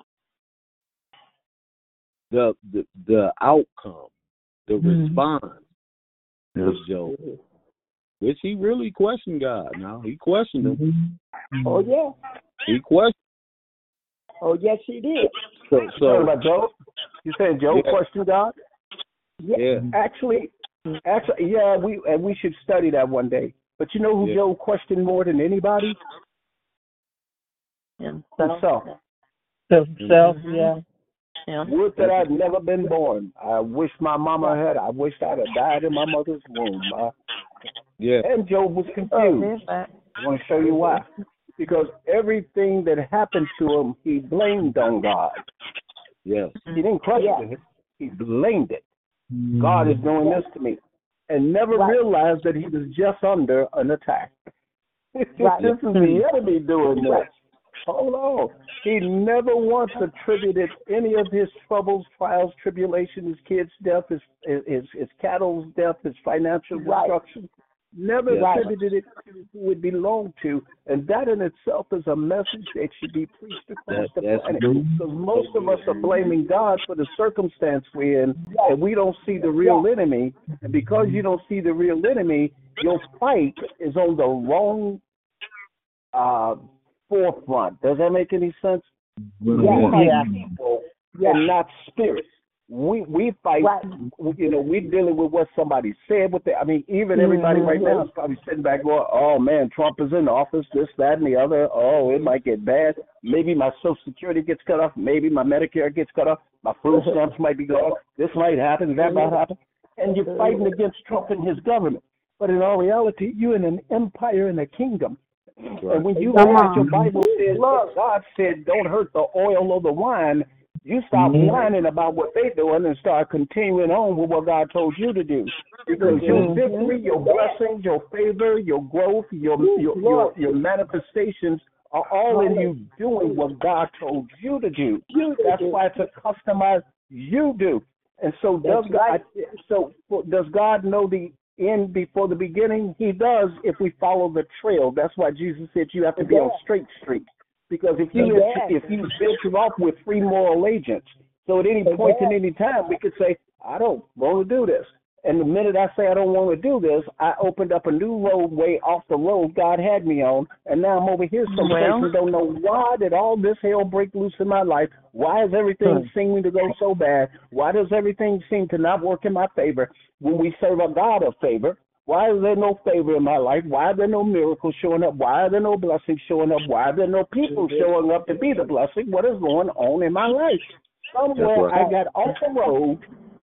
the the, the outcome, the Mhm. response Yes. of Job, which he really questioned God. Now he questioned him. Oh yeah. He questioned. Oh yes, he did. So You talking so about Job? You saying Job Yeah. questioned God? Yeah. yeah. Actually, actually, yeah, we and we should study that one day. But you know who Yeah. Job questioned more than anybody? Himself. Himself. Himself, Mhm. yeah. Yeah. Would that I'd never been born. I wish my mama had. I wished I'd have died in my mother's womb. Uh, Yeah. and Job was Oh, confused. there's that. I want to show you why. Because everything that happened to him, he blamed on God. Yes. He didn't question Yeah. it. He blamed it. God is doing this to me. And never Right. realized that he was just under an attack. Right. This is the enemy doing this. Right. Hold on. He never once attributed any of his troubles, trials, tribulation, his kids' death, his his, his cattle's death, his financial Right. destruction. Never Yes. attributed it to who it belonged to. And that in itself is a message that should be preached across That, the that's planet. true. Because most of us are blaming God for the circumstance we're in, and we don't see the real enemy. And because you don't see the real enemy, your fight is on the wrong uh, forefront. Does that make any sense? We Yeah. fight Yeah. people Yeah. and not spirits. We we fight. Right. You know, we're dealing with what somebody said. What they, I mean, even everybody right now is probably sitting back going, "Oh man, Trump is in office. This, that, and the other. Oh, it might get bad. Maybe my Social Security gets cut off. Maybe my Medicare gets cut off. My food stamps might be gone. This might happen. That might happen." And you're fighting against Trump and his government. But in all reality, you're in an empire and a kingdom. Right. And when you Come read on. your Bible says that God said, "Don't hurt the oil or the wine," you stop whining about what they're doing and start continuing on with what God told you to do. Because your victory, your blessings, your favor, your growth, your your your, your manifestations are all in you doing what God told you to do. That's why it's a customized you do. And so does God? So does God know the end before the beginning? He does if we follow the trail. That's why Jesus said you have to be on straight street. Because if you if you venture off with free moral agents, so at any point in any time we could say, "I don't want to do this." And the minute I say I don't want to do this, I opened up a new roadway off the road God had me on, and now I'm over here someplace Well- and don't know why did all this hell break loose in my life. Why is everything seeming to go so bad? Why does everything seem to not work in my favor when we serve a God of favor? Why is there no favor in my life? Why are there no miracles showing up? Why are there no blessings showing up? Why are there no people showing up to be the blessing? What is going on in my life? Somewhere right. I got off the road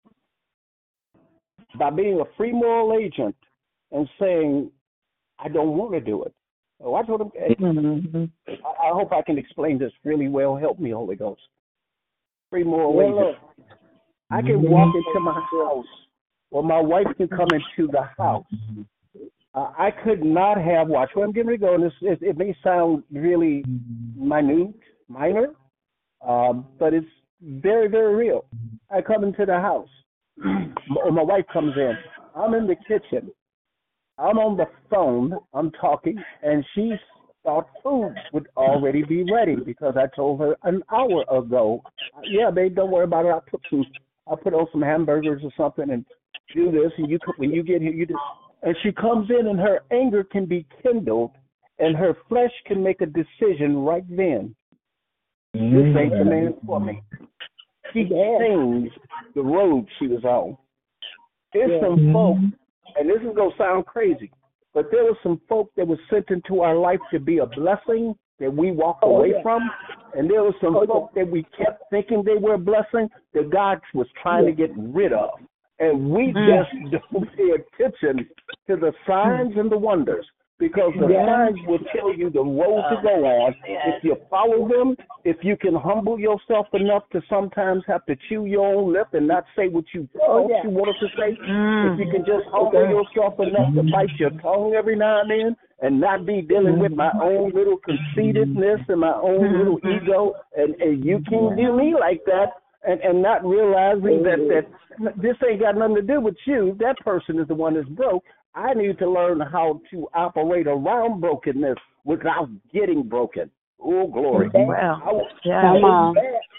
by being a free moral agent and saying, "I don't want to do it." Watch what I'm, Mm-hmm. I I hope I can explain this really well. Help me, Holy Ghost. Free moral agent. I can walk into my house, or my wife can come into the house. Uh, I could not have, watch where I'm getting ready to go, and this, it, it may sound really minute, minor, um, but it's very, very real. I come into the house, or my wife comes in. I'm in the kitchen. I'm on the phone. I'm talking, and she thought food would already be ready because I told her an hour ago. Yeah, babe, don't worry about it. I'll put some. I'll put on some hamburgers or something and do this. And you, when you get here, you do. And she comes in, and her anger can be kindled, and her flesh can make a decision right then. Mm-hmm. This ain't the man for me. She changed the road she was on. There's yeah. some folk, and this is going to sound crazy, but there were some folk that were sent into our life to be a blessing that we walked oh, away yeah. from, and there were some oh, folk yeah. that we kept thinking they were a blessing that God was trying yeah. to get rid of. And we yeah. just don't pay attention to the signs and the wonders. Because the yeah. signs will tell you the road to go on. Yeah. If you follow them, if you can humble yourself enough to sometimes have to chew your own lip and not say what you oh, thought yeah. you wanted to say, mm. if you can just humble okay. yourself enough to bite your tongue every now and then and not be dealing with my own little conceitedness and my own little ego, and, and you can't do me like that, and, and not realizing that, that this ain't got nothing to do with you. That person is the one that's broke. I need to learn how to operate around brokenness without getting broken. Oh, glory. Well, I, yeah. Come on.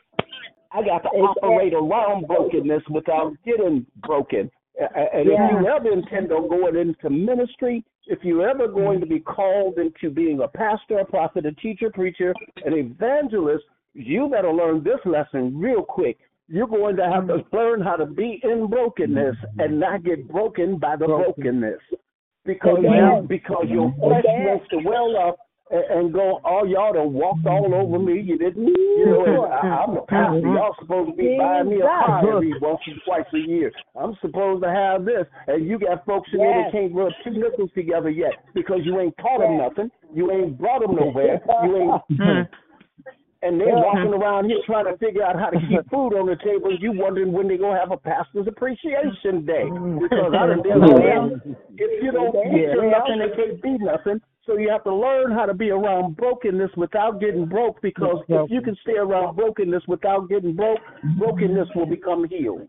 I got to operate around brokenness without getting broken. And yeah. if you ever intend on going into ministry, if you're ever going to be called into being a pastor, a prophet, a teacher, preacher, an evangelist, you better learn this lesson real quick. You're going to have to learn how to be in brokenness and not get broken by the brokenness. Because you, because your flesh wants to well up and, and go, oh, y'all done walked all over me. You didn't, you know, I, I'm a pastor. Y'all supposed to be buying me a car every once or twice a year. I'm supposed to have this. And you got folks in there that can't rub two nickels together yet because you ain't taught them nothing. You ain't brought them nowhere. You ain't... And they're walking around here trying to figure out how to keep food on the table. You wondering when they're going to have a pastor's appreciation day. Because I done dealt with them. If you don't picture nothing, it can't be nothing. So you have to learn how to be around brokenness without getting broke. Because if you can stay around brokenness without getting broke, brokenness will become healed.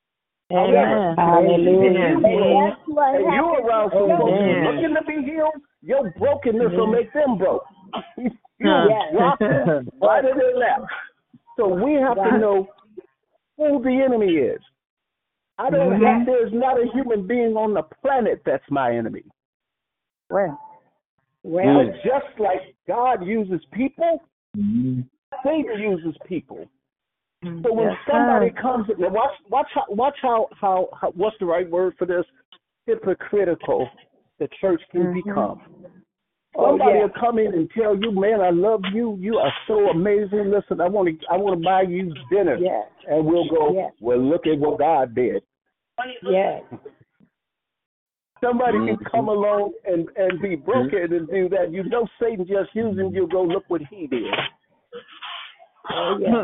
Amen. Hallelujah. And you're around some folks who are looking to be healed, your brokenness will make them broke. You drop it right in their lap. So we have to know who the enemy is. I don't mm-hmm. think there's not a human being on the planet that's my enemy. Well, well, just like God uses people, mm-hmm. Satan uses people. Mm-hmm. So when yes, somebody sir. comes, now watch, watch, how, watch how, how, how, what's the right word for this? Hypocritical the church can mm-hmm. become. Somebody oh, yeah. will come in and tell you, man, I love you. You are so amazing. Listen, I want to I want to buy you dinner. Yeah. And we'll go, yeah. well, look at what God did. Yeah. Somebody mm-hmm. can come along and, and be broken mm-hmm. and do that. You know Satan just using you. Go look what he did. Oh, yeah.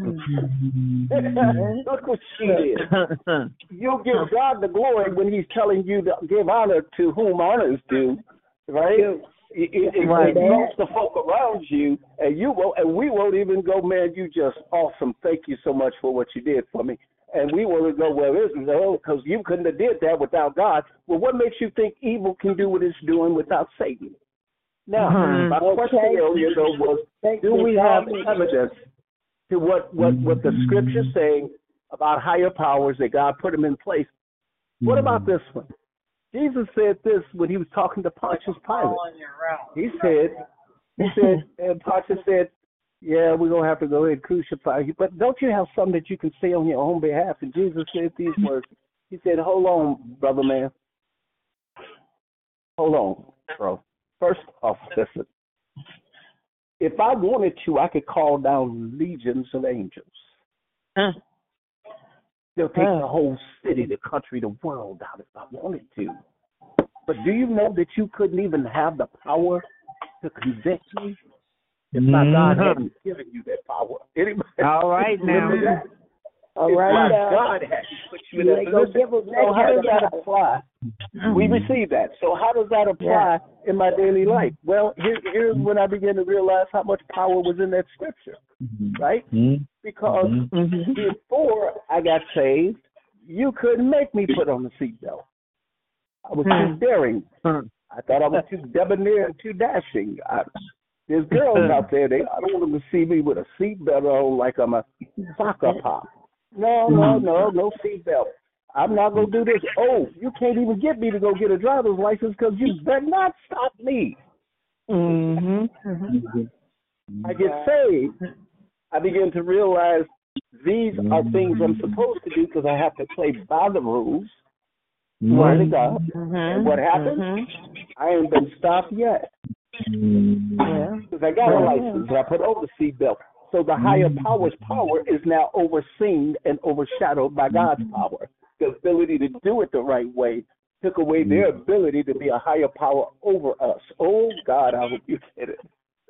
Look what she did. You'll give God the glory when he's telling you to give honor to whom honor is due, right? It, it, it right. exalts the folk around you, and you won't, and we won't even go, man, you just awesome. Thank you so much for what you did for me. And we won't go, well, isn't it? Because you couldn't have did that without God. Well, what makes you think evil can do what it's doing without Satan? Now, mm-hmm. my question earlier, though, was, do we have evidence to what, what, what the scripture's saying about higher powers that God put them in place? What about this one? Jesus said this when he was talking to Pontius Pilate. He said, he said, and Pontius said, yeah, we're going to have to go ahead and crucify you. But don't you have something that you can say on your own behalf? And Jesus said these words. He said, hold on, brother man. Hold on, bro. First off, listen. If I wanted to, I could call down legions of angels. Huh. They'll take the whole city, the country, the world out if I wanted to. But do you know that you couldn't even have the power to convict me if my God hadn't given you that power? Anybody? All right now. All if right my now. God had put you in that position. So how does that apply? We receive that. So how does that apply yeah. in my daily life? Well, here, here's when I began to realize how much power was in that scripture, mm-hmm. right? Mm-hmm. Because mm-hmm. before I got saved, you couldn't make me put on the seatbelt. I was too daring. I thought I was too debonair and too dashing. I, there's girls out there, they I don't want them to see me with a seatbelt on like I'm a soccer pop. No, no, no, no seatbelt. I'm not going to do this. Oh, you can't even get me to go get a driver's license because you better not stop me. Mm-hmm. I get saved. I begin to realize these are things I'm supposed to do because I have to play by the rules. Glory to God. Mm-hmm. And what happened? Mm-hmm. I ain't been stopped yet. Yeah. Because I got a license and I put on the seatbelt. So the higher power's power is now overseen and overshadowed by God's power. The ability to do it the right way took away their ability to be a higher power over us. Oh, God, I hope you get it.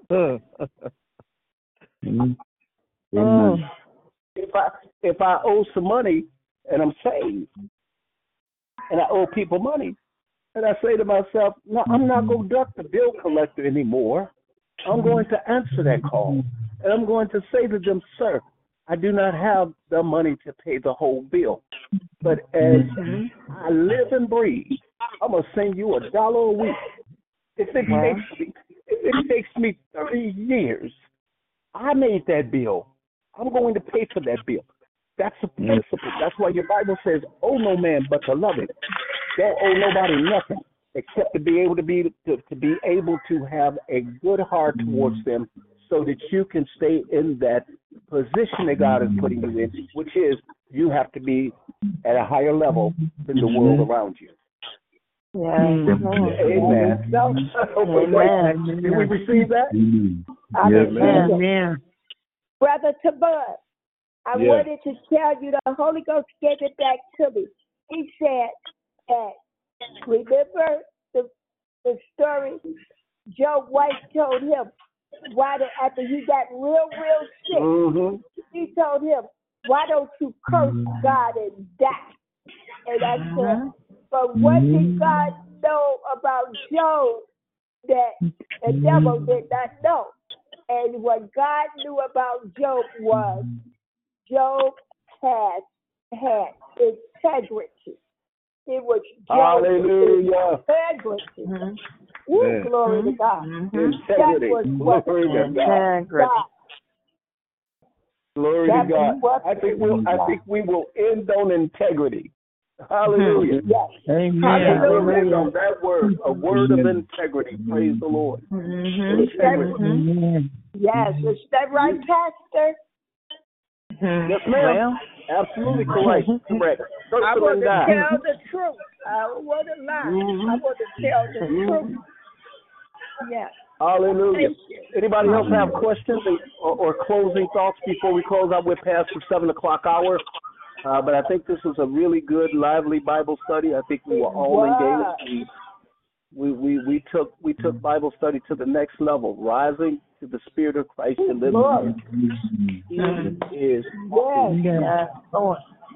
Amen. If I, if I owe some money and I'm saved, and I owe people money, and I say to myself, no, I'm not going to duck the bill collector anymore. I'm going to answer that call. And I'm going to say to them, sir, I do not have the money to pay the whole bill. But as I live and breathe, I'm going to send you a dollar a week. If it, wow. takes me, if it takes me thirty years, I made that bill. I'm going to pay for that bill. That's a principle. That's why your Bible says, owe no man but to love it. Don't owe nobody nothing except to be able to be to, to be able to have a good heart towards them so that you can stay in that position that God is putting you in, which is you have to be at a higher level than the world around you. Yeah. Amen. Amen. Did we receive that? Amen. Amen. Brother Tabud, I Yes. wanted to tell you the Holy Ghost gave it back to me. He said that, remember the the story Job's wife told him why the, after he got real, real sick, Mm-hmm. he told him, why don't you curse God and die? And I said, but what did God know about Job that the devil did not know? And what God knew about Job was Job had had integrity. It was Job's Hallelujah. integrity. Mm-hmm. Ooh, Yeah. glory to God. Integrity. That was what Glory to God. Integrity. Glory That to was God. what I think we'll I think we will end on integrity. Hallelujah. Yes. Amen. We'll end on that word, a word of integrity. Praise the Lord. Mm-hmm. Integrity. Mm-hmm. Yes. Is that right, Pastor? Yes, ma'am. Well, Absolutely correct. Correct. I Circle want and to die. tell the truth. I don't want to lie. Mhm. I want to tell the truth. Yes. Hallelujah. Thank you. Anybody else have questions or, or closing thoughts before we close out? We're past the seven o'clock hour. Uh, but I think this was a really good, lively Bible study. I think we were all Wow. engaged. We, we, we, we took we took Bible study to the next level, rising to the Spirit of Christ and living. Lord. He is Yes. yeah. Lord.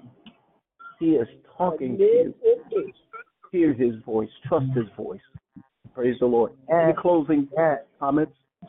He is talking to Yes, you. it is. Hear His voice. Trust His voice. Praise the Lord. Yeah. Any closing Yeah. comments?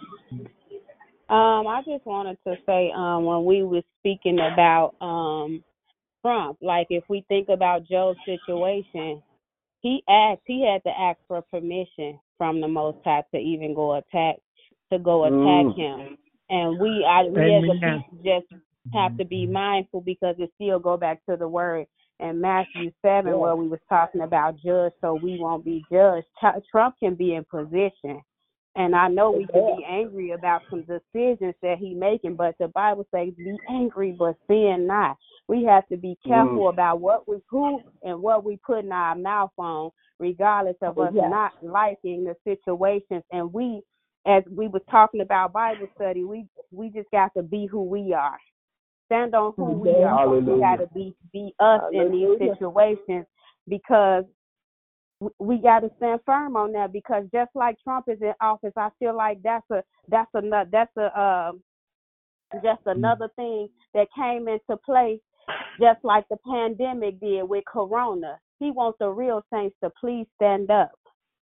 Um, I just wanted to say, um, when we were speaking about um Trump, like if we think about Joe's situation, he asked, he had to ask for permission from the Most High to even go attack, to go attack Mm. him. And we, I, we as a people just have to be mindful because it still go back to the word in Matthew seven Yeah. where we was talking about judge, so we won't be judged. Tr- Trump can be in position. And I know we can be angry about some decisions that he making, but the Bible says be angry but sin not. We have to be careful Mm. about what we who and what we put in our mouth on, regardless of us Yes. not liking the situations. And we, as we were talking about Bible study, we we just got to be who we are. Stand on who we are. Hallelujah. We got to be be us in these Hallelujah. situations because we- we got to stand firm on that. Because just like Trump is in office, I feel like that's a that's a that's a um just another thing that came into play, just like the pandemic did with Corona. He wants the real saints to please stand up.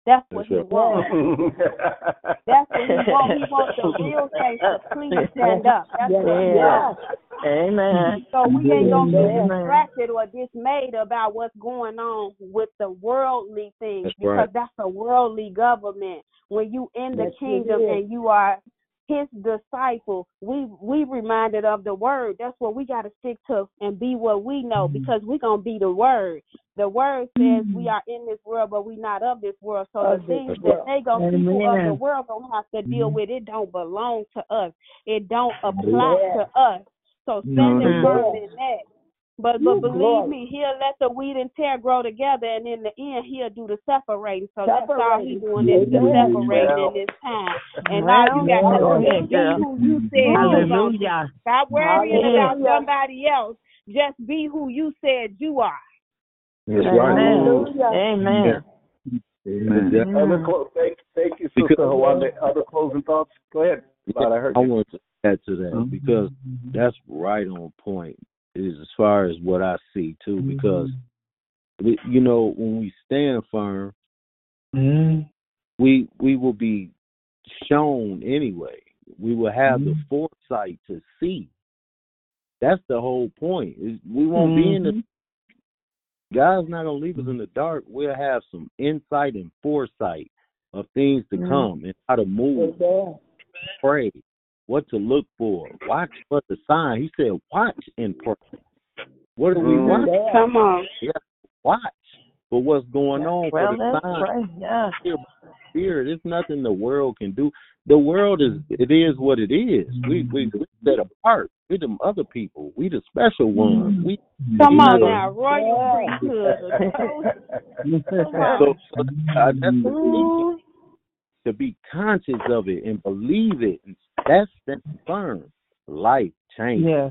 That's what That's he right. wants. That's what he wants. He wants the real saints to please stand up. That's what he Yeah. wants. Amen. So we ain't gonna be Amen. distracted or dismayed about what's going on with the worldly things, That's because right. that's a worldly government. When you in the Yes, it kingdom is. and you are his disciple, we we reminded of the word. That's what we got to stick to and be what we know, because we're gonna be the word. The word says we are in this world, but we not of this world. So Of the this things that world. they go people of the Amen. world gonna have to deal with, it don't belong to us. It don't apply Yes. to us. So No, standing it firm Yes. in that. But Ooh, but believe glory. me, he'll let the wheat and tear grow together, and in the end, he'll do the separating. So that's all he's Separating. doing, is the Amen. separating Well, in this time. And now you Well, got to go Amen. ahead, just be girl. who you said you Ooh. was gonna be. Hallelujah. Stop worrying about Hallelujah. somebody else. Just be who you said you are. That's right. Amen. Hallelujah. Amen. Amen. Yeah. other Mm. clo- thank, thank you, Because Sister Hawanda. Other closing thoughts? Go ahead. Glad I heard I you. want to add to that because that's right on point. Is as far as what I see too. Because we- you know, when we stand firm, Mm-hmm. we we will be shown anyway. We will have the foresight to see. That's the whole point. Is we won't be in the God's not gonna leave us in the dark. We'll have some insight and foresight of things to come and how to move, Amen. pray, what to look for, watch for the sign. He said, watch and pray. What are we Mhm. watching? Amen. Come on. Yeah, watch for what's going on Well, for the let's sign. pray. Yeah. Here by the Spirit, there's nothing the world can do. The world is it is what it is. We we we set apart. We them other people. We the special ones. We Come we on not now. Royal Yeah. priesthood. Come so, on. so uh, that's the key, Ooh. to be conscious of it and believe it. That's that firm. Life change. Yes.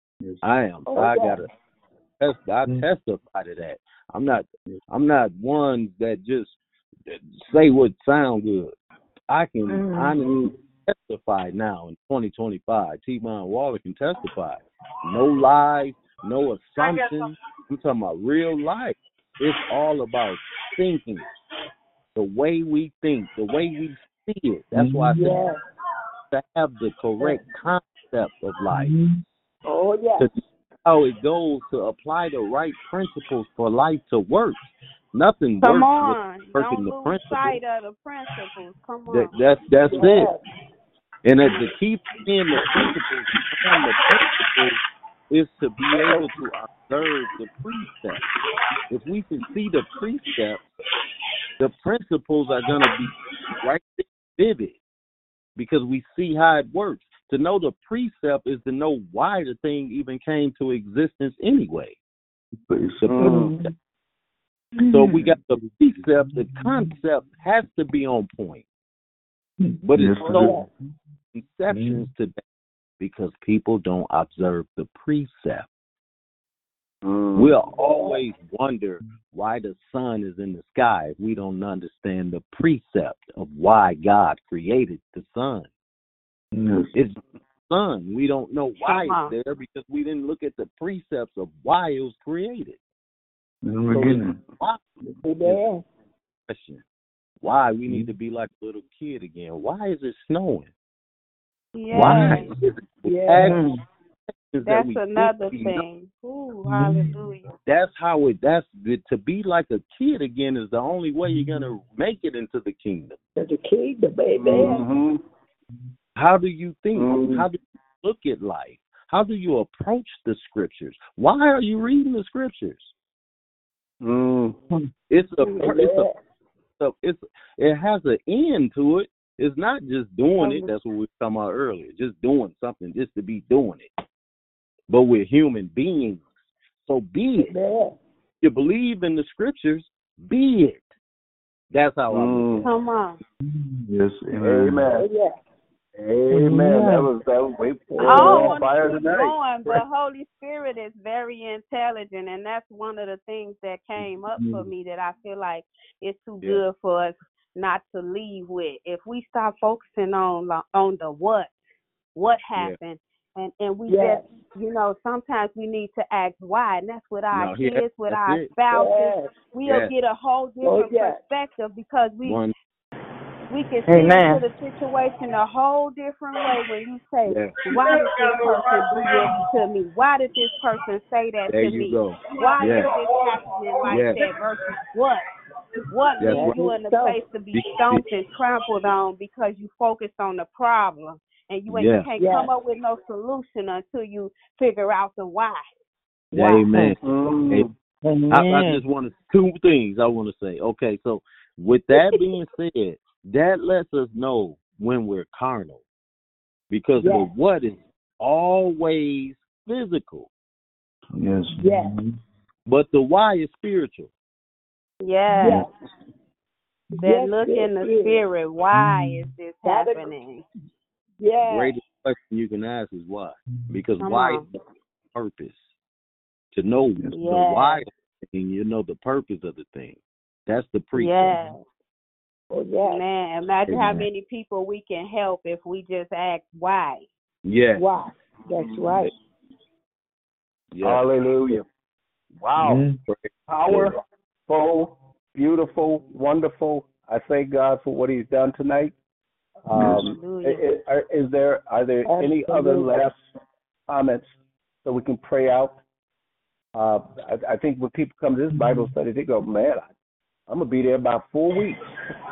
I am. Oh, I yeah. gotta test. I testify to that. I'm not. I'm not one that just say what sound good. I can Mm. honestly testify now in twenty twenty-five. T-Mon Waller can testify. No lies, no assumptions. I'm talking about real life. It's all about thinking. The way we think, the way we see it. That's why I said Yes. to have the correct concept of life. Oh, yes. To how it goes, to apply the right principles for life to work. Nothing Come works on. with Don't working the lose principles. sight of the principles. Come That, on. that's that's Yes. it. And as the key in the principles, and the principles is to be able to observe the precepts. If we can see the precepts, the principles are going to be right there, vivid, because we see how it works. To know the precept is to know why the thing even came to existence anyway. The Mm. So we got the precept, the concept has to be on point. But it's Yes, so conceptions today because people don't observe the precept. Mm. We'll always wonder why the sun is in the sky if we don't understand the precept of why God created the sun. yes. It's the sun. We don't know why Come on. it's there because we didn't look at the precepts of why it was created. In the So the beginning. why Amen. question. Why we need to be like a little kid again. Why is it snowing? Why? Yes. Is it Yes. actions that That's we think another we know? thing. Ooh, hallelujah. That's how it. That's to be like a kid again is the only way you're gonna make it into the kingdom. To the kingdom, amen. Mhm. How do you think? Mm. How do you look at life? How do you approach the scriptures? Why are you reading the scriptures? Mm. It's a. It's Amen. a. It's. It has an end to it. It's not just doing it. That's what we were talking about earlier. Just doing something just to be doing it. But we're human beings, so be it. Amen. You believe in the scriptures, be it. That's how I look at it. Come on. Yes, amen. Oh, Amen. yes. Amen. That was that was way I don't on want fire to keep tonight. going, but Holy Spirit is very intelligent, and that's one of the things that came up for me that I feel like it's too Yeah. good for us not to leave with. If we stop focusing on on the what, what happened, And and we Yes. just, you know, sometimes we need to ask why, and that's with our No, yeah, kids, with that's our it. spouses. Yes. We'll Yes. get a whole Oh, different yes. perspective because we One. we can see Amen. into the situation a whole different way when you say, Yeah. why did this person do this to me? Why did this person say that There to you me? go. Why Yeah. is this happening like Yeah. that versus what? What That's leaves what. you in the So, place to be Be- stomped and trampled on because you focused on the problem and you ain't Yeah. you can't yes. come up with no solution until you figure out the why. Wow. Amen. Mm. Amen. I, I Amen. just wanted two things I want to say. Okay, so with that being said, that lets us know when we're carnal, because the Yes. what is always physical, Yes. Yes. but the why is spiritual. Yes. Yes. That Yes, look it in the is. spirit. Why is this That is- happening? Yes. Greatest question you can ask is why, because Come why on. is the purpose. To know the Yes. why of the thing, you know the purpose of the thing. That's the precepts. Yes. Oh, yes. Man, imagine how Amen. many people we can help if we just ask why. Yeah. Wow. That's right. Yeah. Hallelujah. Wow. Yeah. Powerful, beautiful, wonderful. I thank God for what He's done tonight. Um, Hallelujah. is, are, is there are there any other Absolutely. last comments so we can pray out? Uh, I, I think when people come to this Bible study, they go, "Man, I, I'm gonna be there about four weeks."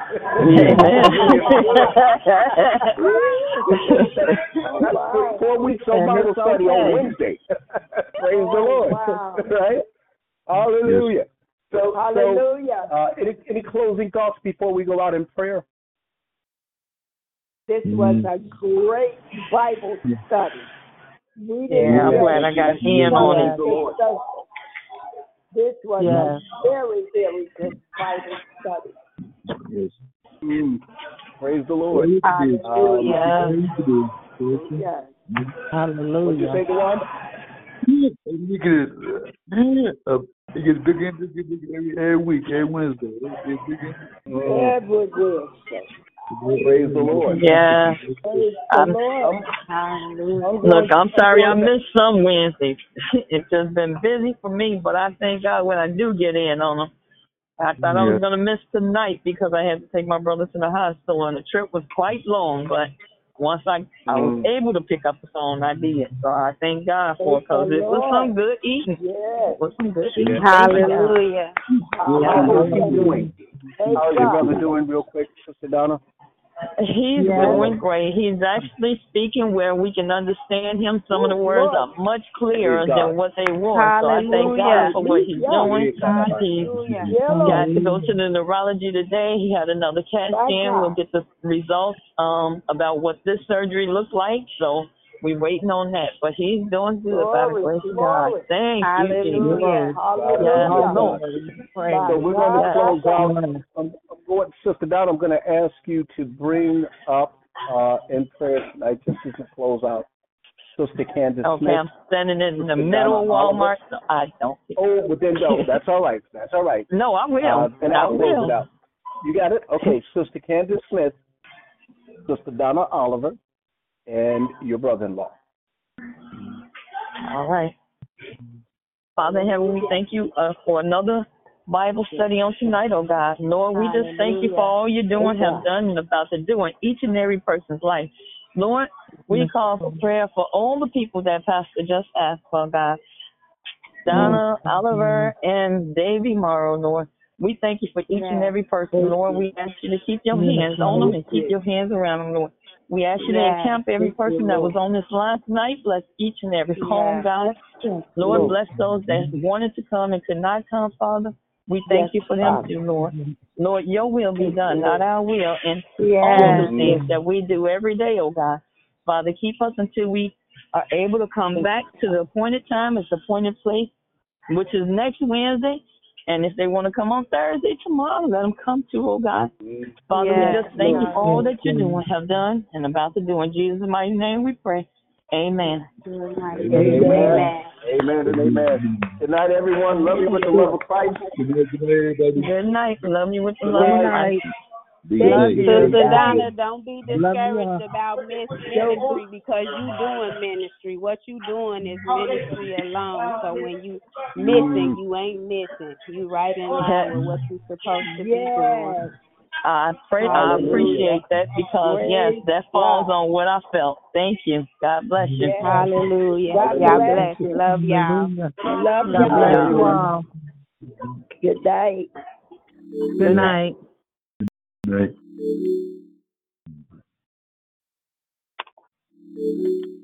That's four, four weeks of And Bible it's study on okay. Wednesday. Praise the Oh, Lord. wow. Right? Hallelujah. So, Hallelujah. so uh, any any closing thoughts before we go out in prayer? This was a great Bible study. We didn't Yeah, I'm just glad I got in on it. discuss it. This was Yeah. a very, very good Bible study. Yes. Mm. Praise the Lord. Hallelujah. Um, Yes. What you Hallelujah. say, Dewan? Look at it. Uh, it gets bigger and bigger, bigger every, every week, every Wednesday. It gets bigger. Every Wednesday. Praise the Lord. Yeah. Praise the I'm, Lord. Hallelujah. look, I'm sorry I missed some Wednesdays. It's just been busy for me, but I thank God when I do get in on them. I thought I was Yeah. going to miss tonight because I had to take my brother to the hospital, and the trip was quite long, but once I, I was able to pick up the phone, I did. So I thank God for it because it was some good eating. Yes. It was some good eating. Hallelujah. How is he doing? Thank How is your God. brother doing, real quick, Sister Donna? He's Yes. doing great. He's actually speaking where we can understand him. Some of the words are much clearer Praise God. than what they were. So I thank God Hallelujah. for what he's Yeah. doing. He's Hallelujah. Yellow. got to go to the neurology today. He had another CAT My scan. God. We'll get the results um, about what this surgery looked like. So we're waiting on that. But he's doing good by the Glory, grace of God. glory. Thank you, Jesus. Hallelujah. Yes, Hallelujah. Lord. My So we're going to God. close out. I'm, I'm going, Sister Donna, I'm going to ask you to bring up uh, in prayer tonight, just as we close out, Sister Candace Okay, Smith. I'm standing in the Sister middle of Donna Oliver. Walmart. So I don't. Oh, but then no, that's all right. That's all right. No, I will. Uh, then I I'll close will. it out. You got it? Okay, Sister Candace Smith, Sister Donna Oliver, and your brother-in-law. All right. Father in heaven, we thank you uh, for another Bible study on tonight, oh God. Lord, we just thank you for all you're doing, have done, and about to do in each and every person's life. Lord, we call for prayer for all the people that Pastor just asked for, God. Donna, Oliver, and Davy Morrow, Lord. We thank you for each and every person, Lord. We ask you to keep your hands on them and keep your hands around them, Lord. We ask you to encamp every person that was on this last night. Bless each and every home, God. Lord, bless those that wanted to come and could not come, Father. We thank you for them too, Lord. Lord, your will be done, not our will, and all the things that we do every day, oh God. Father, keep us until we are able to come back to the appointed time, it's the appointed place, which is next Wednesday. And if they want to come on Thursday, tomorrow, let them come too, oh God. Father, Yes. we just thank you for all that you're doing, have done, and about to do. In Jesus' mighty name we pray. Amen. Amen. Amen. Amen and amen. Good night, everyone. Love you with the love of Christ. Good night, good night, everybody. Good night. Love you with the Good love of night. Christ. Be Thank Love safe. you, you. Sister Sister Donna, Donna. don't be Love you discouraged all. about miss Don't ministry because you doing ministry. What you doing is ministry alone. So when you missing, Mm. you ain't missing. You right in line with what you supposed to be- be doing. Yes. I pray, I Hallelujah. appreciate that because yes, Praise that falls God. on what I felt. Thank you. God bless you. Yes. Hallelujah. God Y'all bless bless. you. Love y'all. Hallelujah. Love God Love bless y'all. you y'all. all. Good night. Good Good night. night. Right.